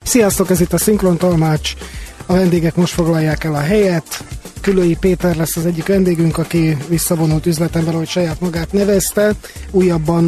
Sziasztok, ez itt a Szinkrontolmács. A vendégek most foglalják el a helyet. Külői Péter lesz az egyik vendégünk, aki visszavonult üzletember, ahogy saját magát nevezte. Újabban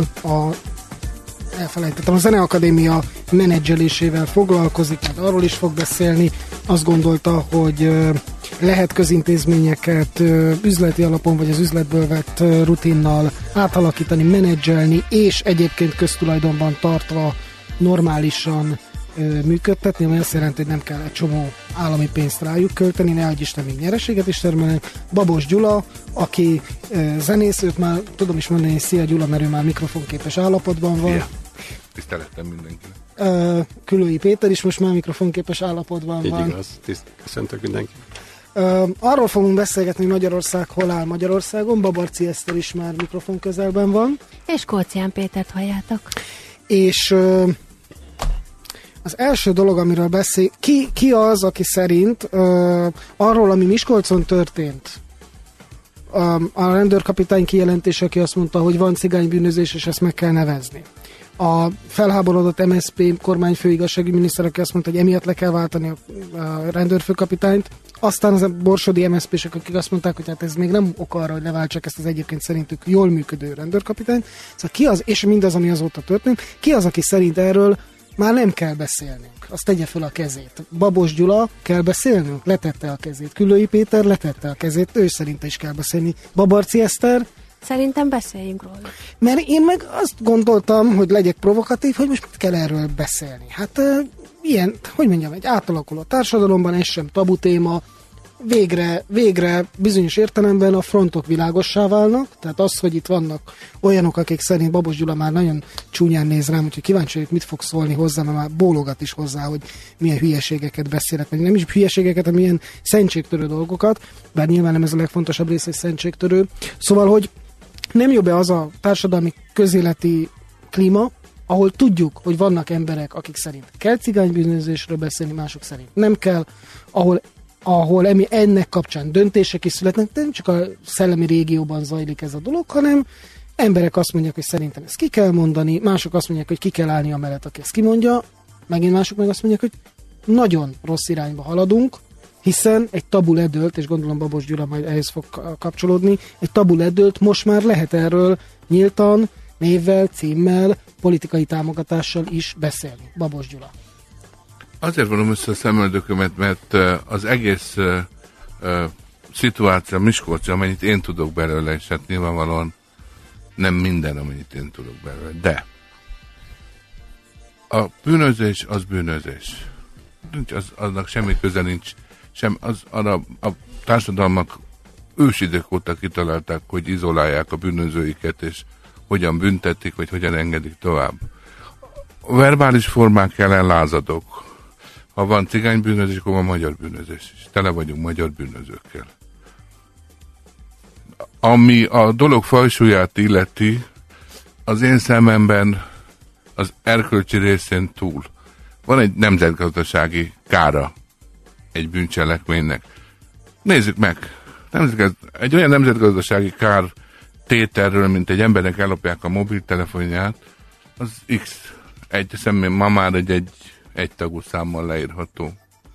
a Zeneakadémia menedzselésével foglalkozik, mert arról is fog beszélni. Azt gondolta, hogy lehet közintézményeket üzleti alapon, vagy az üzletből vett rutinnal átalakítani, menedzselni, és egyébként köztulajdonban tartva normálisan működtetni, ami azt jelenti, hogy nem kell egy csomó állami pénzt rájuk költeni, nehogy Isten még nyereséget is termelnek. Babos Gyula, aki zenész, őt már tudom is mondani, hogy szia Gyula, mert ő már mikrofonképes állapotban van. Ja. Tisztelettem mindenkinek. Külői Péter is most már mikrofonképes állapotban így van. Igaz, köszöntök mindenkit. Arról fogunk beszélgetni, hogy Magyarország hol áll Magyarországon. Babarci Eszter is már mikrofon közelben van. És Kócián Pétert halljátok. És az első dolog, amiről beszél, ki az, aki szerint arról, ami Miskolcon történt, a rendőrkapitány kijelentése, aki azt mondta, hogy van cigánybűnözés, és ezt meg kell nevezni. A felháborodott MSZP kormányfőigazsági miniszter, aki azt mondta, hogy emiatt le kell váltani a rendőrfőkapitányt. Aztán az a borsodi MSZP-sek, akik azt mondták, hogy hát ez még nem ok arra, hogy leváltsák ezt az egyébként szerintük jól működő rendőrkapitányt. Szóval ki az, és mindaz, ami azóta történt, ki az, aki szerint erről már nem kell beszélnünk. Azt tegye fel a kezét. Babos Gyula, kell beszélnünk? Letette a kezét. Külői Péter letette a kezét, ő szerinte is kell beszélni. Babarci Eszter? Szerintem beszéljünk róla. Mert én meg azt gondoltam, hogy legyek provokatív, hogy most mit kell erről beszélni. Hát ilyen, hogy mondjam, egy átalakuló társadalomban ez sem tabu téma, végre bizonyos értelemben a frontok világossá válnak, tehát az, hogy itt vannak olyanok, akik szerint Babos Gyula már nagyon csúnyán néz rám, úgyhogy kíváncsi vagyok, mit fog szólni hozzá, mert már bólogat is hozzá, hogy milyen hülyeségeket beszélek, vagy nem is hülyeségeket, hanem milyen szentségtörő dolgokat, bár nyilván nem ez a legfontosabb rész, hogy szentségtörő. Szóval, hogy nem jobb-e az a társadalmi közéleti klíma, ahol tudjuk, hogy vannak emberek, akik szerint kell cigánybűnözésről beszélni, mások szerint nem kell, ahol ennek kapcsán döntések is születnek, de nem csak a szellemi régióban zajlik ez a dolog, hanem emberek azt mondják, hogy szerintem ezt ki kell mondani, mások azt mondják, hogy ki kell állni amellett, aki ezt kimondja, megint mások meg azt mondják, hogy nagyon rossz irányba haladunk, hiszen egy tabu ledőlt, és gondolom Babos Gyula majd ehhez fog kapcsolódni, egy tabu ledőlt, most már lehet erről nyíltan, névvel, címmel, politikai támogatással is beszélni. Babos Gyula. Azért vonom össze a szemöldökömet, mert az egész szituáció, Miskolci, amennyit én tudok belőle, és hát nyilvánvalóan nem minden, amennyit én tudok belőle, de a bűnözés az bűnözés. Annak semmi köze nincs, a társadalmak ősidők óta kitalálták, hogy izolálják a bűnözőiket, és hogyan büntetik, vagy hogyan engedik tovább. A verbális formák ellen lázadok. Ha van cigánybűnözés, akkor van magyar bűnözés is. Tele vagyunk magyar bűnözőkkel. Ami a dolog fajsúlyát illeti, az én szememben az erkölcsi részén túl van egy nemzetgazdasági kára egy bűncselekménynek. Nézzük meg! Egy olyan nemzetgazdasági kár tételről, mint egy embernek ellopják a mobiltelefonját, az X. Ma már egy tagú számmal leírható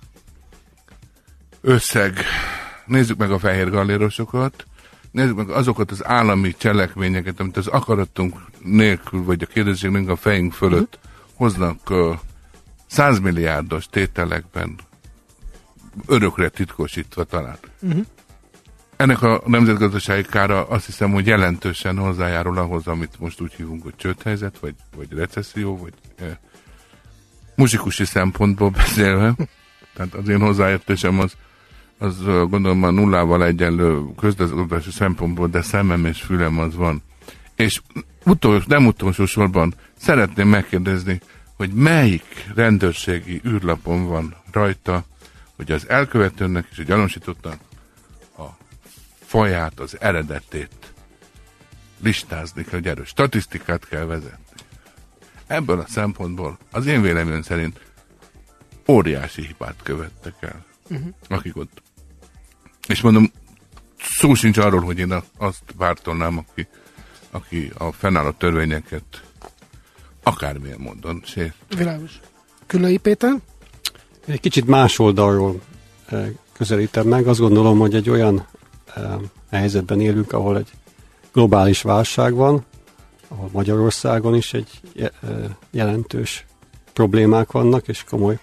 összeg. Nézzük meg a fehér gallérosokat, nézzük meg azokat az állami cselekményeket, amit az akaratunk nélkül, vagy a kérdésünk a fejünk fölött hoznak 100 milliárdos tételekben, örökre titkosítva talán. Ennek a nemzetgazdasági kára azt hiszem, hogy jelentősen hozzájárul ahhoz, amit most úgy hívunk, hogy csődhelyzet, vagy recesszió, vagy muzsikusi szempontból beszélve. Tehát az én hozzáértésem az gondolom a nullával egyenlő közgazdasági szempontból, de szemem és fülem az van. És nem utolsó sorban szeretném megkérdezni, hogy melyik rendőrségi űrlapon van rajta, hogy az elkövetőnek és a gyanúsítottnak a faját, az eredetét listázni kell, hogy erről statisztikát kell vezetni. Ebből a szempontból az én véleményem szerint óriási hibát követtek el, akik ott. És mondom, szó sincs arról, hogy én azt pártolnám, aki a fennálló törvényeket akármilyen módon sért. Világos. Külői Péter? Egy kicsit más oldalról közelítem meg. Azt gondolom, hogy egy olyan helyzetben élünk, ahol egy globális válság van, ahol Magyarországon is egy jelentős problémák vannak, és komoly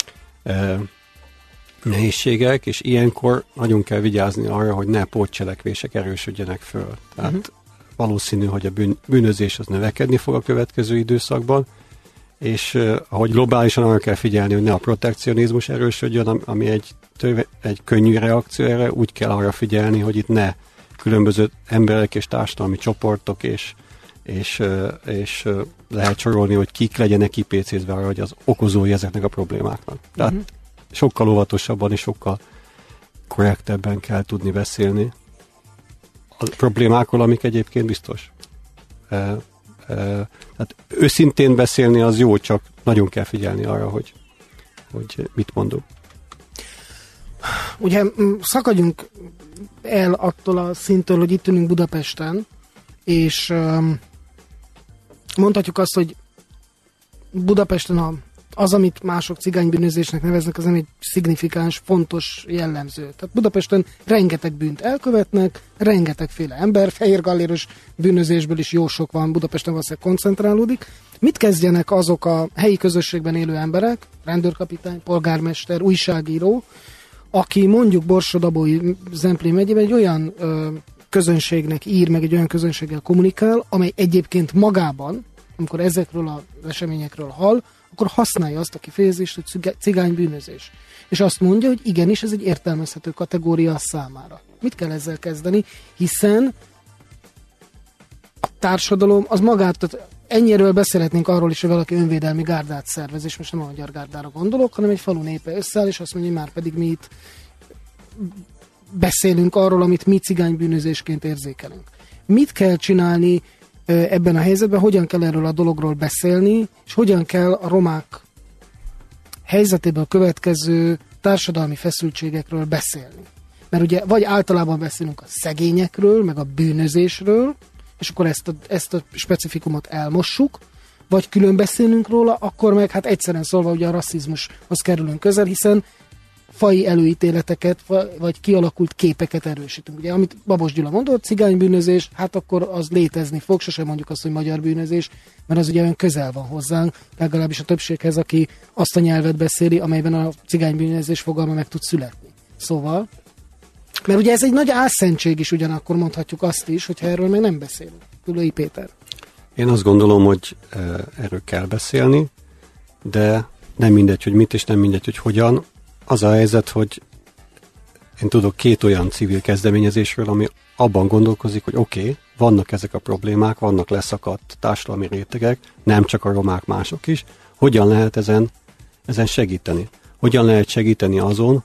nehézségek, és ilyenkor nagyon kell vigyázni arra, hogy ne pótcselekvések erősödjenek föl. Tehát valószínű, hogy a bűnözés az növekedni fog a következő időszakban, és ahogy globálisan arra kell figyelni, hogy ne a protekcionizmus erősödjön, ami egy könnyű reakció erre, úgy kell arra figyelni, hogy itt ne különböző emberek és társadalmi csoportok és lehet sorolni, hogy kik legyenek kipécézve arra, hogy az okozói ezeknek a problémáknak. Tehát sokkal óvatosabban és sokkal korrektebben kell tudni beszélni a problémákról, amik egyébként biztos. Tehát őszintén beszélni az jó, csak nagyon kell figyelni arra, hogy mit mondunk. Ugye szakadjunk el attól a szinttől, hogy itt ülünk Budapesten, és mondhatjuk azt, hogy Budapesten az, amit mások cigánybűnözésnek neveznek, az nem egy szignifikáns, fontos jellemző. Tehát Budapesten rengeteg bűnt elkövetnek, rengetegféle ember, fehérgalléros bűnözésből is jó sok van, Budapesten valószínűleg koncentrálódik. Mit kezdjenek azok a helyi közösségben élő emberek, rendőrkapitány, polgármester, újságíró, aki mondjuk Borsod-Abaúj Zemplén megyében egy olyan közönségnek ír, meg egy olyan közönséggel kommunikál, amely egyébként magában, amikor ezekről az eseményekről hall, akkor használja azt a kifejezést, hogy cigánybűnözés. És azt mondja, hogy igenis, ez egy értelmezhető kategória a számára. Mit kell ezzel kezdeni? Hiszen a társadalom az magát, tehát ennyiről beszélhetnénk arról is, hogy valaki önvédelmi gárdát szervez, és most nem a magyar gárdára gondolok, hanem egy falu népe összeáll, és azt mondja, hogy már pedig mi itt beszélünk arról, amit mi cigánybűnözésként érzékelünk. Mit kell csinálni ebben a helyzetben, hogyan kell erről a dologról beszélni, és hogyan kell a romák helyzetéből következő társadalmi feszültségekről beszélni. Mert ugye vagy általában beszélünk a szegényekről, meg a bűnözésről, és akkor ezt a specifikumot elmossuk, vagy külön beszélünk róla, akkor meg hát egyszerűen szólva ugye a rasszizmushoz kerülünk közel, hiszen faji előítéleteket, vagy kialakult képeket erősítünk. Ugye, amit Babos Gyula mondott, cigánybűnözés, hát akkor az létezni fog, sosem mondjuk azt, hogy magyar bűnözés, mert az ugye olyan közel van hozzánk, legalábbis a többséghez, aki azt a nyelvet beszéli, amelyben a cigánybűnözés fogalma meg tud születni. Szóval, mert ugye ez egy nagy álszentség is, ugyanakkor mondhatjuk azt is, hogyha erről meg nem beszélünk. Ülői Péter. Én azt gondolom, hogy erről kell beszélni, de nem mindegy, hogy mit, és nem mindegy, hogy hogyan. Az a helyzet, hogy én tudok 2 olyan civil kezdeményezésről, ami abban gondolkozik, hogy oké, vannak ezek a problémák, vannak leszakadt társadalmi rétegek, nem csak a romák, mások is. Hogyan lehet ezen segíteni? Hogyan lehet segíteni azon,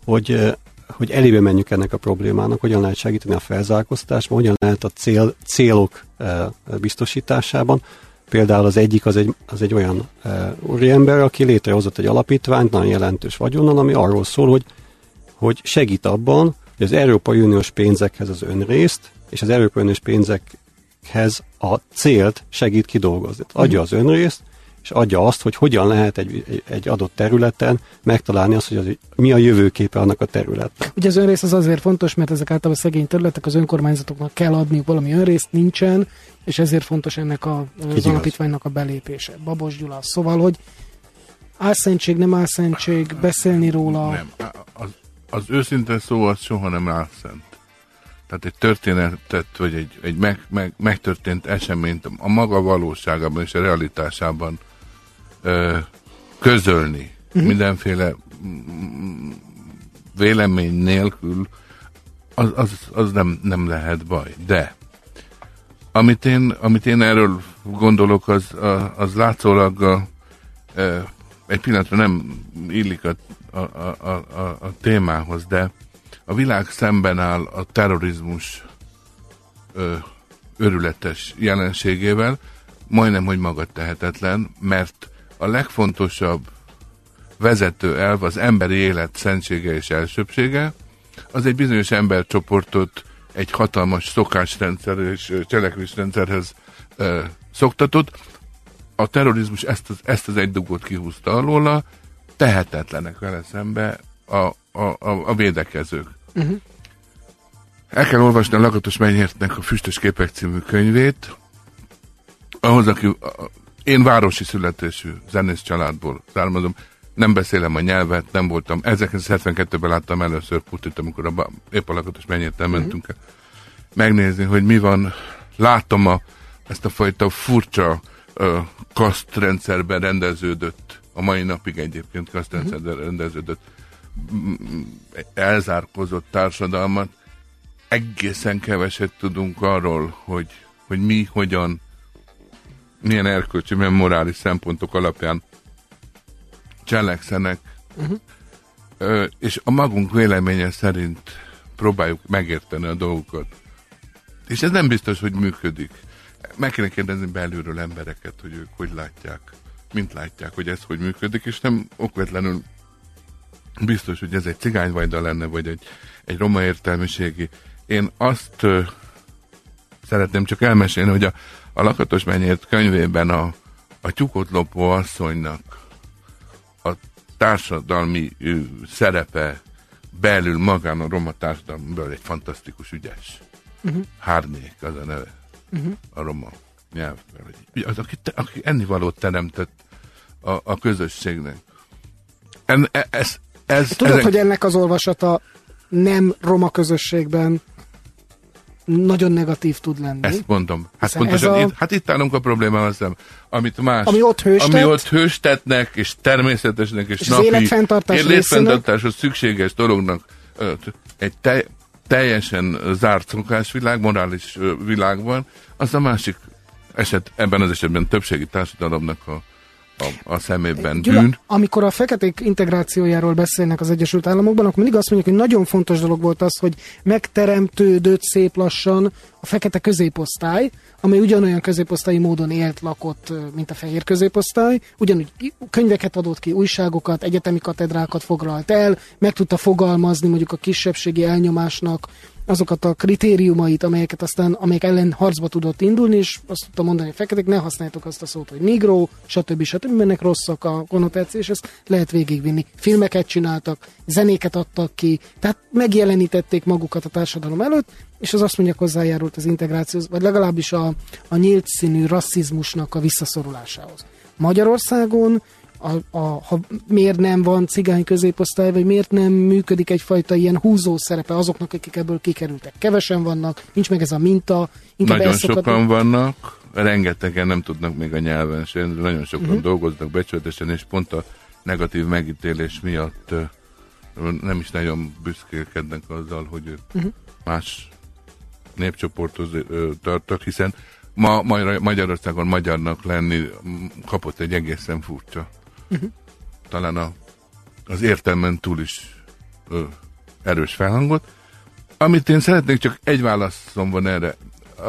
hogy elébe menjünk ennek a problémának, hogyan lehet segíteni a felzárkóztatásban, hogyan lehet a célok biztosításában. Például az egyik az egy olyan úriember, aki létrehozott egy alapítványt, nagyon jelentős vagyonnal, ami arról szól, hogy segít abban, hogy az Európai Uniós pénzekhez az önrészt, és az Európai Uniós pénzekhez a célt segít kidolgozni. Adja az önrészt, és adja azt, hogy hogyan lehet egy adott területen megtalálni azt, hogy mi a jövőképe annak a területnek. Ugye az önrész az azért fontos, mert ezek általában szegény területek, az önkormányzatoknak kell adniuk valami önrészt, nincsen, és ezért fontos ennek az alapítványnak a belépése. Babos Gyula. Szóval, hogy álszentség, nem álszentség, beszélni róla. Nem, az őszinte szó az soha nem álszent. Tehát egy történetet, vagy egy megtörtént eseményt a maga valóságában és a realitásában közölni mindenféle vélemény nélkül, az nem lehet baj. De amit én erről gondolok, az látszólag egy pillanatra nem illik a témához, de a világ szemben áll a terrorizmus őrületes jelenségével, majdnem, hogy magatehetetlen, mert a legfontosabb vezető elv az emberi élet szentsége és elsőbsége, az egy bizonyos embercsoportot egy hatalmas szokásrendszer és cselekvésrendszerhez szoktatott. A terrorizmus ezt az egy dugót kihúzta alóla, tehetetlenek vele szembe a védekezők. El kell olvasni a Lakatos Menyhértnek a Füstös képek című könyvét, ahhoz, én városi születésű zenész családból származom, nem beszélem a nyelvet, nem voltam. 1972-ben láttam először Putit, amikor épp a Lakatos Menyhérten mentünk el megnézni, hogy mi van. Látom ezt a fajta furcsa kasztrendszerben rendeződött, a mai napig egyébként kasztrendszerben rendeződött, elzárkózott társadalmat. Egészen keveset tudunk arról, hogy mi, hogyan, milyen erkölcsi, milyen morális szempontok alapján cselekszenek, és a magunk véleménye szerint próbáljuk megérteni a dolgokat. És ez nem biztos, hogy működik. Meg kéne kérdezni belülről embereket, hogy ők hogy látják, mint látják, hogy ez hogy működik, és nem okvetlenül biztos, hogy ez egy cigányvajda lenne, vagy egy roma értelmiségi. Én azt szeretném csak elmesélni, hogy a Lakatos Menyhért könyvében a tyúkot lopó asszonynak a társadalmi szerepe belül magán a roma társadalomból egy fantasztikus ügyes. Hárnék az a neve. A roma nyelvben. Az, aki ennivalót teremtett a közösségnek. Tudod, hogy ennek az olvasata nem roma közösségben nagyon negatív tud lenni. Ezt mondom. Hát pontosan, itt állunk a problémával szemben. Amit más, ami ott hőstetnek, és természetesnek, és napi életfenntartáshoz szükséges dolognak egy teljesen zárt szokásvilág, morális világban, az a másik eset, ebben az esetben többségi társadalomnak a szemében Gyula, bűn. Amikor a feketék integrációjáról beszélnek az Egyesült Államokban, akkor mindig azt mondjuk, hogy nagyon fontos dolog volt az, hogy megteremtődött szép lassan a fekete középosztály, amely ugyanolyan középosztályi módon élt, lakott, mint a fehér középosztály, ugyanúgy könyveket adott ki, újságokat, egyetemi katedrákat foglalt el, meg tudta fogalmazni mondjuk a kisebbségi elnyomásnak azokat a kritériumait, amelyek ellen harcba tudott indulni, és azt tudta mondani, hogy feketék, ne használjátok azt a szót, hogy nigró, stb. Mennek rosszak a konnotáció, és ezt lehet végigvinni. Filmeket csináltak, zenéket adtak ki, tehát megjelenítették magukat a társadalom előtt, és az azt mondják, hozzájárult az integrációhoz, vagy legalábbis a nyílt színű rasszizmusnak a visszaszorulásához. Magyarországon miért nem van cigány középosztály, vagy miért nem működik egyfajta ilyen húzó szerepe azoknak, akik ebből kikerültek. Kevesen vannak, nincs meg ez a minta. Nagyon sokan vannak, rengetegen nem tudnak még a nyelven sem, nagyon sokan dolgoznak becsületesen, és pont a negatív megítélés miatt nem is nagyon büszkélkednek azzal, hogy más népcsoporthoz tartak, hiszen ma Magyarországon magyarnak lenni kapott egy egészen furcsa. Talán az értelmen túl is erős felhangot. Amit én szeretnék, csak egy válaszom van erre.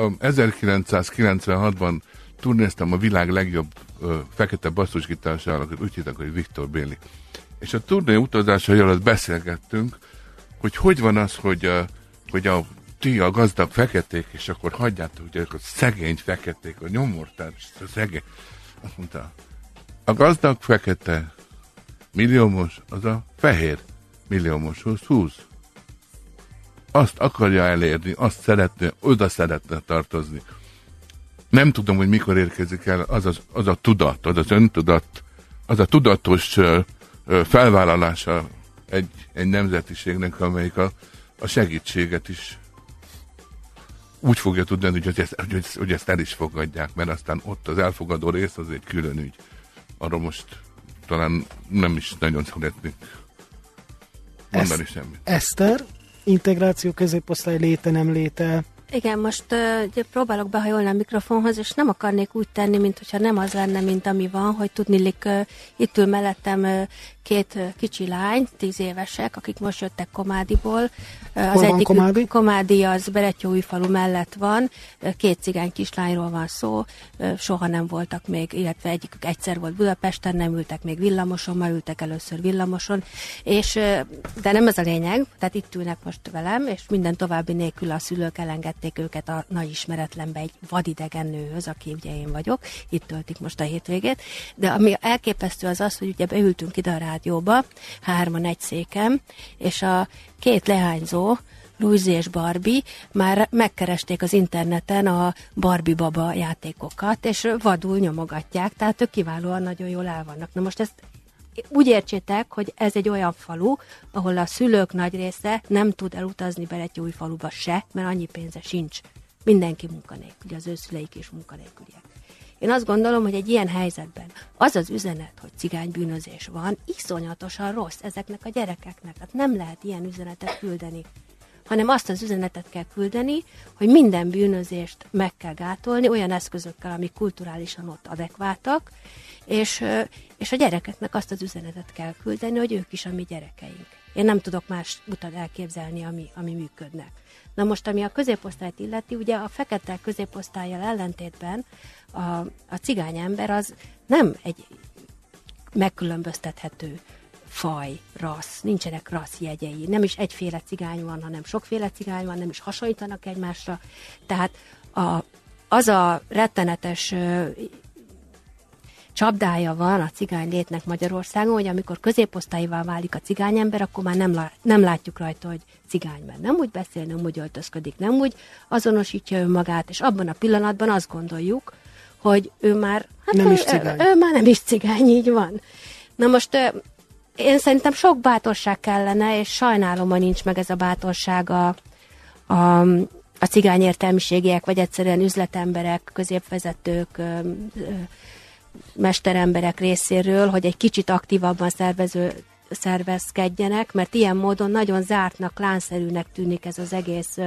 1996-ban turnéztem a világ legjobb fekete basszusgitársával, úgy hittek, hogy Viktor Béli. És a turné utazásai alatt beszélgettünk, hogy van az, hogy a gazdag feketék, és akkor hagyjátok, hogy a szegény feketék, a nyomortár, a szegény. Azt mondta, a gazdag fekete milliómos, az a fehér milliómoshoz húz. Azt akarja elérni, azt szeretne, oda szeretne tartozni. Nem tudom, hogy mikor érkezik el az a tudat, az az öntudat, az a tudatos felvállalása egy nemzetiségnek, amelyik a segítséget is úgy fogja tudni, hogy ezt el is fogadják, mert aztán ott az elfogadó rész az egy külön ügy. Arról most talán nem is nagyon szeretnék mondani semmit. Eszter, integráció középosztály léte, nem léte? Igen, most próbálok behajolni a mikrofonhoz, és nem akarnék úgy tenni, mintha nem az lenne, mint ami van, hogy tudniillik, itt ül mellettem két kicsi lány, 10 évesek, akik most jöttek Komádiból. Az egyik Komádi az Berettyóújfalu mellett van, 2 cigány kislányról van szó, soha nem voltak még, illetve egyikük egyszer volt Budapesten, nem ültek még villamoson, ma ültek először villamoson, de nem ez a lényeg, tehát itt ülnek most velem, és minden további nélkül a szülők elengedték őket a nagy ismeretlenbe egy vadidegen nőhöz, aki ugye én vagyok, itt töltik most a hétvégét, de ami elképesztő az, hogy ugye beültünk ide a rádióba, 3-an egy széken, és a két leányzó, Louise és Barbie már megkeresték az interneten a Barbie baba játékokat, és vadul nyomogatják, tehát ők kiválóan nagyon jól el vannak. Na most ezt úgy értsétek, hogy ez egy olyan falu, ahol a szülők nagy része nem tud elutazni Berettyóújfaluba se, mert annyi pénze sincs. Mindenki munkanélküli, az ő szüleik is munkanélküliek. Én azt gondolom, hogy egy ilyen helyzetben az az üzenet, hogy cigánybűnözés van, iszonyatosan rossz ezeknek a gyerekeknek. Tehát nem lehet ilyen üzenetet küldeni, hanem azt az üzenetet kell küldeni, hogy minden bűnözést meg kell gátolni olyan eszközökkel, amik kulturálisan ott adekváltak, és a gyerekeknek azt az üzenetet kell küldeni, hogy ők is a mi gyerekeink. Én nem tudok más utat elképzelni, ami működnek. Na most, ami a középosztályt illeti, ugye a fekete középosztállyal ellentétben a cigány ember az nem egy megkülönböztethető faj, rassz, nincsenek rasszjegyei, nem is egyféle cigány van, hanem sokféle cigány van, nem is hasonlítanak egymásra. Tehát az a rettenetes csapdája van a cigány létnek Magyarországon, hogy amikor középosztállyivá válik a cigányember, akkor már nem látjuk rajta, hogy cigány, mert nem úgy beszél, nem úgy öltözködik, nem úgy azonosítja önmagát, és abban a pillanatban azt gondoljuk, hogy ő már nem is cigány. Ő már nem is cigány, így van. Na most én szerintem sok bátorság kellene, és sajnálom, hogy nincs meg ez a bátorság a cigány értelmiségiek, vagy egyszerűen üzletemberek, középvezetők, mesteremberek részéről, hogy egy kicsit aktívabban szervezkedjenek, mert ilyen módon nagyon zártnak, klánszerűnek tűnik ez az egész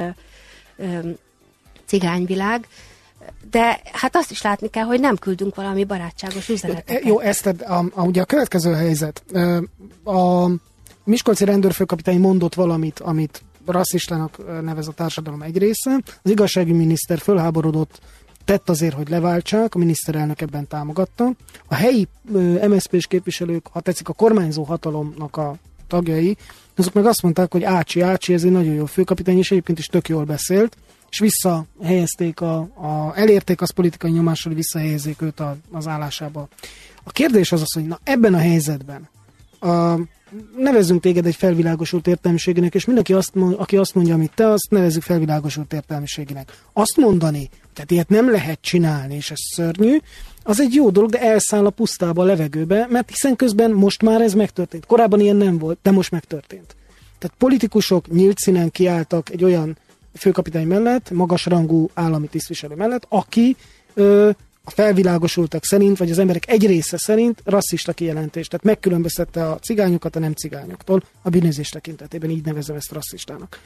cigányvilág. De hát azt is látni kell, hogy nem küldünk valami barátságos üzeneteket. Jó, ugye a következő helyzet. A miskolci rendőrfőkapitány mondott valamit, amit rasszistának nevez a társadalom egy része. Az igazságügyi miniszter fölháborodott, tett azért, hogy leváltsák, a miniszterelnök ebben támogatta. A helyi MSZP-s képviselők, ha tetszik a kormányzó hatalomnak a tagjai, azok meg azt mondták, hogy Ácsi, ez egy nagyon jó főkapitány, és egyébként is tök jól beszélt, és visszahelyezték, elérték az politikai nyomással, hogy visszahelyezzék őt az állásába. A kérdés az, hogy na ebben a helyzetben nevezzünk téged egy felvilágosult értelmiségének, és mindenki, aki azt mondja, amit te, azt nevezzük felvilágosult értelmiségének. Azt mondani, tehát ilyet nem lehet csinálni, és ez szörnyű, az egy jó dolog, de elszáll a pusztába, a levegőbe, mert hiszen közben most már ez megtörtént. Korábban ilyen nem volt, de most megtörtént. Tehát politikusok nyílt színen kiálltak egy olyan főkapitány mellett, magasrangú állami tisztviselő mellett, aki a felvilágosultak szerint, vagy az emberek egy része szerint rasszista kijelentés. Tehát megkülönböztette a cigányokat a nem cigányoktól a bűnözés tekintetében, így nevezem ezt rasszistának.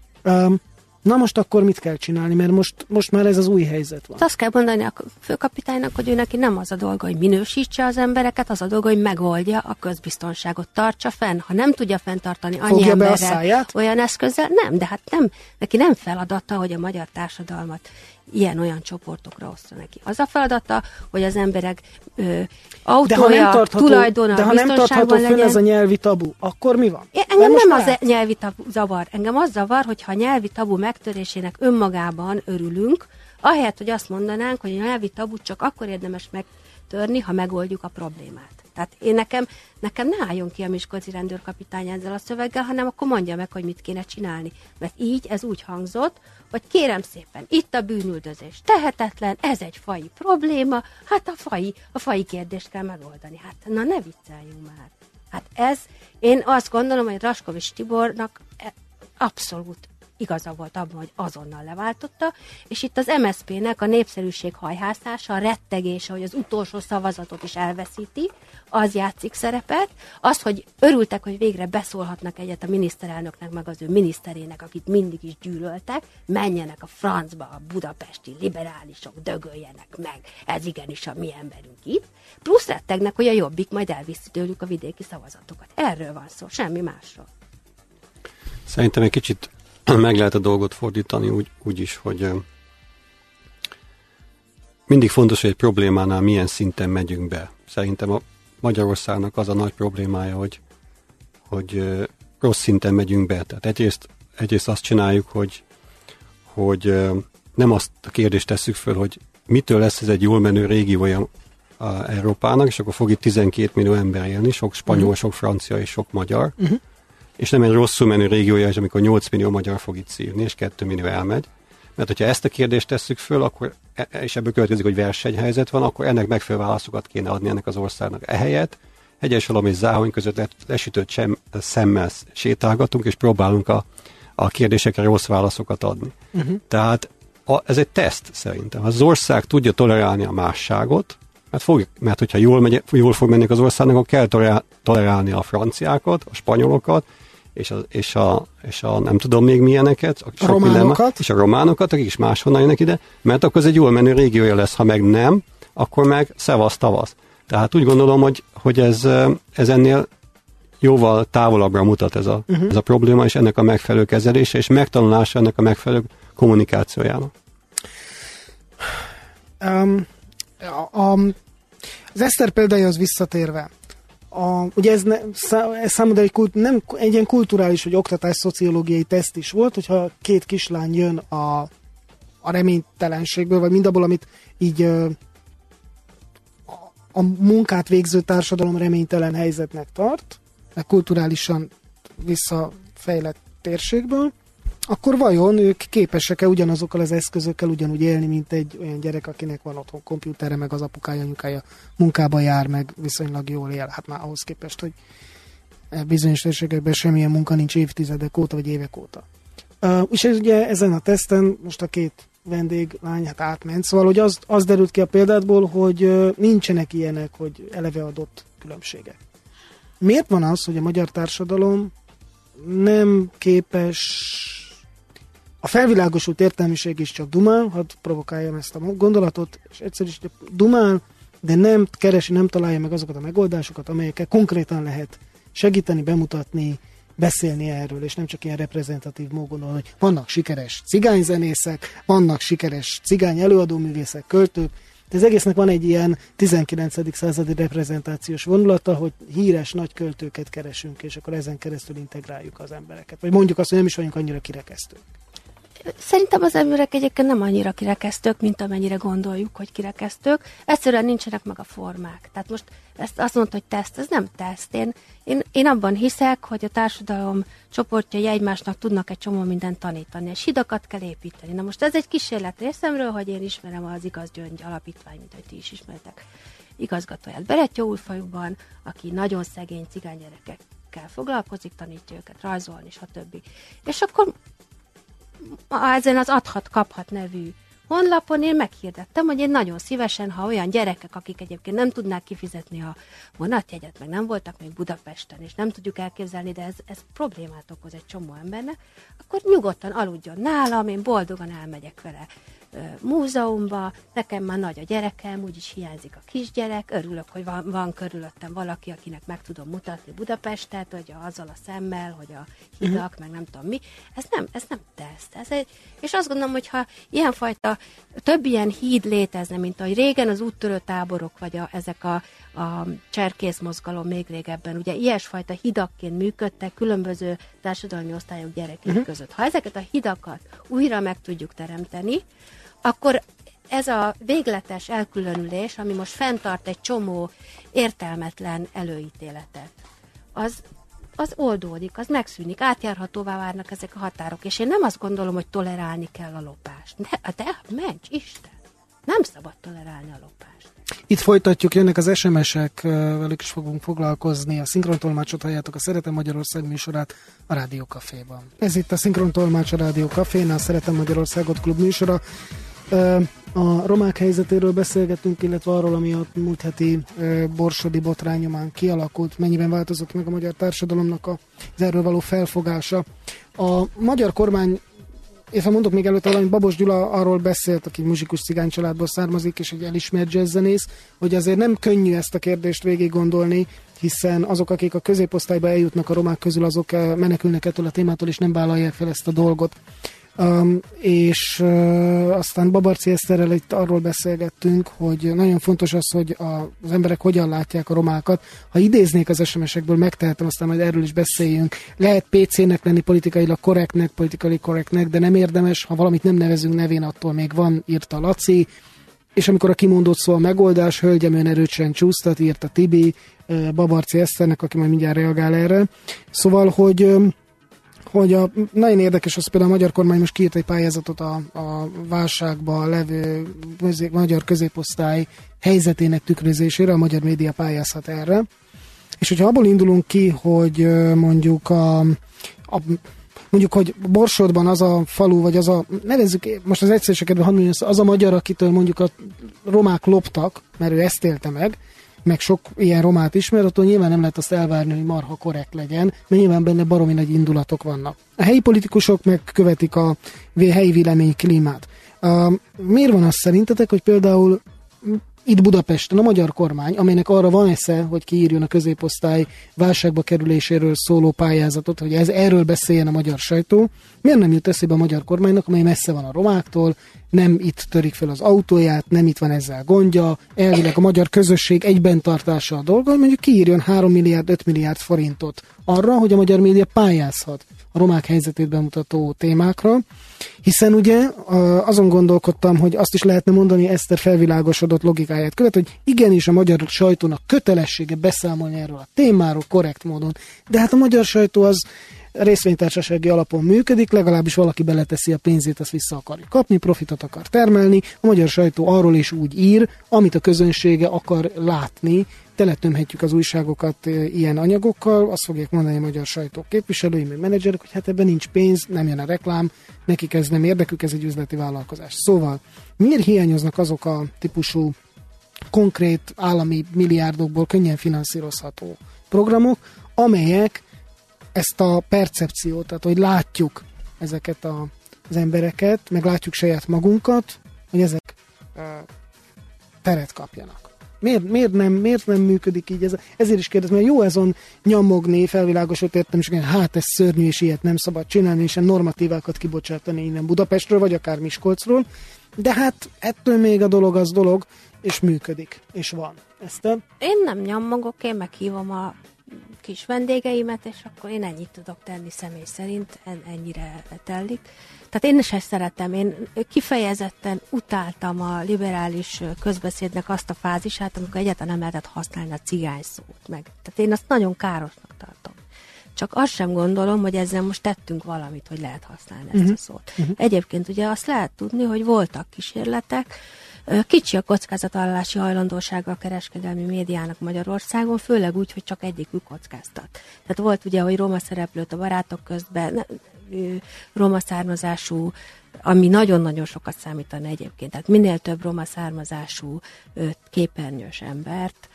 Na most akkor mit kell csinálni, mert most már ez az új helyzet van. Azt kell mondani a főkapitánynak, hogy ő neki nem az a dolga, hogy minősítse az embereket, az a dolga, hogy megoldja a közbiztonságot, tartsa fenn. Ha nem tudja fenntartani annyi emberrel, olyan eszközzel, nem, de hát neki nem feladata, hogy a magyar társadalmat ilyen-olyan csoportokra osztja neki. Az a feladata, hogy az emberek autója, tulajdona, de ha nem tartható fönn ez a nyelvi tabu, akkor mi van? Engem nem az nyelvi tabu zavar. Engem az zavar, hogyha a nyelvi tabu megtörésének önmagában örülünk, ahelyett, hogy azt mondanánk, hogy a nyelvi tabut csak akkor érdemes megtörni, ha megoldjuk a problémát. Tehát nekem ne álljon ki a miskolci rendőrkapitány ezzel a szöveggel, hanem akkor mondja meg, hogy mit kéne csinálni. Mert így ez úgy hangzott, hogy kérem szépen, itt a bűnüldözés tehetetlen, ez egy faji probléma, hát a faji kérdést kell megoldani. Hát na ne vicceljünk már. Hát ez, én azt gondolom, hogy Raskovics Tibornak abszolút igaza volt abban, hogy azonnal leváltotta, és itt az MSZP-nek a népszerűség hajhászása, a rettegése, hogy az utolsó szavazatot is elveszíti, az játszik szerepet. Az, hogy örültek, hogy végre beszólhatnak egyet a miniszterelnöknek, meg az ő miniszterének, akit mindig is gyűlöltek, menjenek a francba a budapesti liberálisok, dögöljenek meg, ez igenis a mi emberünk itt. Plusz rettegnek, hogy a Jobbik majd elviszi tőlük a vidéki szavazatokat. Erről van szó, semmi másról. Szerintem egy kicsit meg lehet a dolgot fordítani úgy is, hogy mindig fontos, hogy egy problémánál milyen szinten megyünk be. Szerintem a Magyarországnak az a nagy problémája, hogy rossz szinten megyünk be. Tehát egyrészt azt csináljuk, hogy nem azt a kérdést tesszük föl, hogy mitől lesz ez egy jól menő régió Európának, és akkor fog itt 12 millió ember élni, sok spanyol, sok francia és sok magyar. És nem egy rosszul menő régiója, és amikor 8 millió magyar fog itt szívni, és 2 millió elmegy. Mert hogyha ezt a kérdést tesszük föl, akkor, és ebből következik, hogy versenyhelyzet van, akkor ennek megfelelő válaszokat kéne adni ennek az országnak. Ehelyett Hegyeshalom és Záhony között lesütött szemmel sétálgatunk, és próbálunk a kérdésekre rossz válaszokat adni. Tehát ez egy teszt szerintem. Az ország tudja tolerálni a másságot, mert hogyha jól fog menni az országnak, akkor kell tolerálni a franciákat, a spanyolokat, és a nem tudom még milyeneket, a románokat, akik is máshonnan jönnek ide, mert akkor ez egy jól menő régiója lesz, ha meg nem, akkor meg szevasz tavasz. Tehát úgy gondolom, hogy ez ennél jóval távolabbra mutat ez a probléma, és ennek a megfelelő kezelése, és megtanulása ennek a megfelelő kommunikációjának. Az Eszter példájához visszatérve, ugye ez számomra egy ilyen kulturális, vagy oktatás-szociológiai teszt is volt, hogyha két kislány jön a reménytelenségből, vagy mindabból, amit így a munkát végző társadalom reménytelen helyzetnek tart, meg kulturálisan visszafejlett térségből, akkor vajon ők képesek-e ugyanazokkal az eszközökkel ugyanúgy élni, mint egy olyan gyerek, akinek van otthon kompjútere, meg az apukája, anyukája munkába jár, meg viszonylag jól él. Hát már ahhoz képest, hogy bizonyos térségekben semmilyen munka nincs évtizedek óta, vagy évek óta. És ugye ezen a teszten most a két vendéglány átment, szóval hogy az derült ki a példátból, hogy nincsenek ilyenek, hogy eleve adott különbségek. Miért van az, hogy a magyar társadalom nem képes, a felvilágosult értelmiség is csak dumál, hadd provokáljam ezt a gondolatot, és egyszerűen dumál, de nem keresi, nem találja meg azokat a megoldásokat, amelyekkel konkrétan lehet segíteni, bemutatni, beszélni erről, és nem csak ilyen reprezentatív módon, hogy vannak sikeres cigányzenészek, vannak sikeres cigány előadóművészek, költők, de az egésznek van egy ilyen 19. századi reprezentációs vonulata, hogy híres nagy költőket keresünk, és akkor ezen keresztül integráljuk az embereket. Vagy mondjuk azt, hogy nem is vagyunk annyira kirekesztők. Szerintem az emberek egyébként nem annyira kirekesztők, mint amennyire gondoljuk, hogy kirekesztők. Egyszerűen nincsenek meg a formák. Tehát most ezt azt mondta, hogy teszt, ez nem teszt. Én abban hiszek, hogy a társadalom csoportjai egymásnak tudnak egy csomó mindent tanítani, és hidakat kell építeni. Na most ez egy kísérlet részemről, hogy én ismerem az Igaz Gyöngy Alapítvány, mint hogy ti is ismertek igazgatóját Berettyóújfaluban, aki nagyon szegény cigánygyerekekkel foglalkozik, tanítja őket rajzolni, stb. És akkor ezen az adhat-kaphat nevű honlapon én meghirdettem, hogy én nagyon szívesen, ha olyan gyerekek, akik egyébként nem tudnák kifizetni a vonatjegyet, meg nem voltak még Budapesten, és nem tudjuk elképzelni, de ez problémát okoz egy csomó embernek, akkor nyugodtan aludjon nálam, én boldogan elmegyek vele múzeumba, nekem már nagy a gyerekem, úgyis hiányzik a kisgyerek, örülök, hogy van körülöttem valaki, akinek meg tudom mutatni Budapestet, hogy azzal a szemmel, hogy a hidak, meg nem tudom mi. Ez nem teszt. És azt gondolom, hogy ha ilyenfajta, több ilyen híd létezne, mint ahogy régen az úttörő táborok, vagy ezek a cserkész mozgalom még régebben, ugye ilyesfajta hidakként működtek különböző társadalmi osztályok gyerekek között. Ha ezeket a hidakat újra meg tudjuk teremteni, akkor ez a végletes elkülönülés, ami most fenntart egy csomó értelmetlen előítéletet, az oldódik, az megszűnik, átjárhatóvá válnak ezek a határok, és én nem azt gondolom, hogy tolerálni kell a lopást. De mencs, Isten! Nem szabad tolerálni a lopást. Itt folytatjuk, jönnek az SMS-ek, velük is fogunk foglalkozni. A szinkrontolmácsot halljátok, a Szeretem Magyarország műsorát a Rádió Caféban. Ez itt a szinkrontolmács a Rádió Cafén, a Szeretem Magyarországot klub műsora. A romák helyzetéről beszélgetünk, illetve arról, ami a múlt heti borsodi botrány nyomán kialakult, mennyiben változott meg a magyar társadalomnak az erről való felfogása. A magyar kormány, éppen mondok még előtte valamit, Babos Gyula arról beszélt, aki muzsikus cigány családból származik, és egy elismert jazzzenész, hogy azért nem könnyű ezt a kérdést végig gondolni, hiszen azok, akik a középosztályba eljutnak a romák közül, azok menekülnek ettől a témától, és nem vállalják fel ezt a dolgot. Aztán Babarczy Eszterrel itt arról beszélgettünk, hogy nagyon fontos az, hogy az emberek hogyan látják a romákat. Ha idéznék az SMS-ekből, megtehetem, aztán majd erről is beszéljünk. Lehet PC-nek lenni, politikailag korrektnek, de nem érdemes. Ha valamit nem nevezünk nevén, attól még van, írta Laci. és amikor a kimondott szó a megoldás, hölgyem ön erősen csúsztat, írt a Tibi, Babarci Eszternek, aki majd mindjárt reagál erre. Szóval, hogy nagyon érdekes, az például a magyar kormány most kiírt egy pályázatot a válságban levő magyar középosztály helyzetének tükrözésére, a magyar média pályázhat erre. És hogyha abból indulunk ki, hogy mondjuk hogy Borsodban az a falu, vagy az a, nevezzük, most az egyszerűséget, az a magyar, akitől mondjuk a romák loptak, mert ő ezt élte meg sok ilyen romát ismer, attól nyilván nem lehet azt elvárni, hogy marha korrekt legyen, mert nyilván benne baromi nagy indulatok vannak. A helyi politikusok megkövetik a helyi vélemény klímát. Miért van az szerintetek, hogy például itt Budapesten a magyar kormány, amelynek arra van esze, hogy kiírjon a középosztály válságba kerüléséről szóló pályázatot, hogy erről beszéljen a magyar sajtó, miért nem jut eszébe a magyar kormánynak, amely messze van a romáktól, nem itt törik fel az autóját, nem itt van ezzel gondja, elvileg a magyar közösség egyben tartása a dolga, hogy mondjuk kiírjon 3 milliárd, 5 milliárd forintot arra, hogy a magyar média pályázhat a romák helyzetét bemutató témákra, hiszen ugye azon gondolkodtam, hogy azt is lehetne mondani, Eszter felvilágosodott logikáját követ, hogy igenis a magyar sajtónak kötelessége beszámolni erről a témáról korrekt módon, de hát a magyar sajtó az részvénytársasági alapon működik, legalábbis valaki beleteszi a pénzét, azt vissza akarja kapni, profitot akar termelni, a magyar sajtó arról is úgy ír, amit a közönsége akar látni, teletömhetjük az újságokat ilyen anyagokkal, azt fogják mondani a magyar sajtó képviselői, meg menedzserek, hogy hát ebben nincs pénz, nem jön a reklám, nekik ez nem érdekük, ez egy üzleti vállalkozás. Szóval miért hiányoznak azok a típusú konkrét állami milliárdokból könnyen finanszírozható programok, amelyek ezt a percepciót, tehát hogy látjuk ezeket az embereket, meg látjuk saját magunkat, hogy ezek teret kapjanak. Miért nem működik így? Ezért is kérdezem, mert jó azon nyomogni, felvilágosot értem, és hát ez szörnyű, és ilyet nem szabad csinálni, és normatívákat kibocsátani innen Budapestről, vagy akár Miskolcról, de hát ettől még a dolog az dolog, és működik, és van. Eszter? Én nem nyomogok, én meghívom a kis vendégeimet, és akkor én ennyit tudok tenni személy szerint, ennyire tellik. Tehát én sem szeretem, én kifejezetten utáltam a liberális közbeszédnek azt a fázisát, amikor egyáltalán nem lehetett használni a cigány szót meg. Tehát én azt nagyon károsnak tartom. Csak azt sem gondolom, hogy ezzel most tettünk valamit, hogy lehet használni ezt a szót. Egyébként ugye azt lehet tudni, hogy voltak kísérletek, kicsi a kockázatvállalási hajlandósága a kereskedelmi médiának Magyarországon, főleg úgy, hogy csak egyikük kockáztat. Tehát volt ugye, hogy roma szereplőt a barátok közben, roma származású, ami nagyon-nagyon sokat számítana egyébként. Tehát minél több roma származású képernyős embert,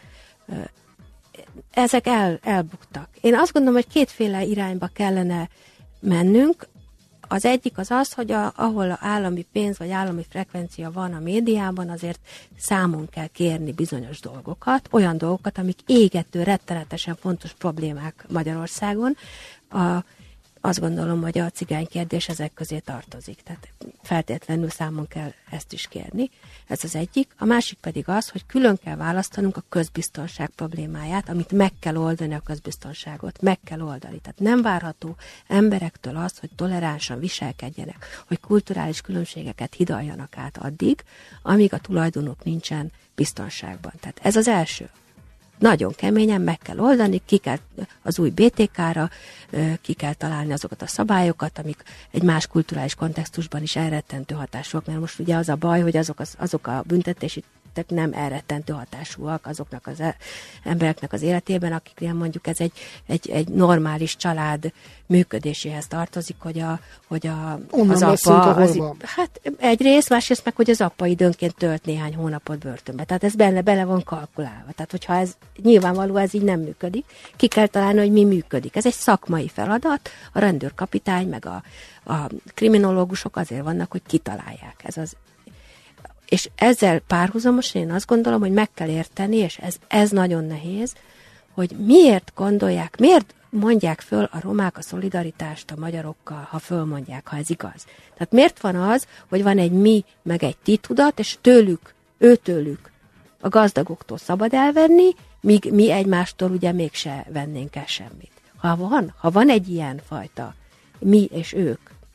ezek elbuktak. Én azt gondolom, hogy kétféle irányba kellene mennünk. Az egyik az, hogy ahol állami pénz vagy állami frekvencia van a médiában, azért számon kell kérni bizonyos dolgokat, olyan dolgokat, amik égető, rettenetesen fontos problémák Magyarországon. Azt gondolom, hogy a cigány kérdés ezek közé tartozik. Tehát feltétlenül számon kell ezt is kérni. Ez az egyik. A másik pedig az, hogy külön kell választanunk a közbiztonság problémáját, amit meg kell oldani a közbiztonságot. Meg kell oldani. Tehát nem várható emberektől az, hogy toleránsan viselkedjenek, hogy kulturális különbségeket hidaljanak át addig, amíg a tulajdonuk nincsen biztonságban. Tehát ez az első. Nagyon keményen meg kell oldani, ki kell az új BTK-ra, ki kell találni azokat a szabályokat, amik egy más kulturális kontextusban is elrettentő hatásúak, mert most ugye az a baj, hogy azok a büntetési nem elrettentő hatásúak azoknak az embereknek az életében, akiknél mondjuk ez egy normális család működéséhez tartozik, hogy az apa... Hát egyrészt, másrészt meg, hogy az apa időnként tölt néhány hónapot börtönbe. Tehát ez bele van kalkulálva. Tehát hogyha ez nyilvánvaló, ez így nem működik, ki kell találni, hogy mi működik. Ez egy szakmai feladat, a rendőrkapitány, meg a kriminológusok azért vannak, hogy kitalálják. És ezzel párhuzamosan én azt gondolom, hogy meg kell érteni, és ez nagyon nehéz, hogy miért mondják föl a romák a szolidaritást a magyarokkal, ha fölmondják, ha ez igaz. Tehát miért van az, hogy van egy mi, meg egy ti tudat, és őtőlük a gazdagoktól szabad elvenni, míg mi egymástól ugye mégse vennénk el semmit. Ha van egy ilyen fajta mi és ők,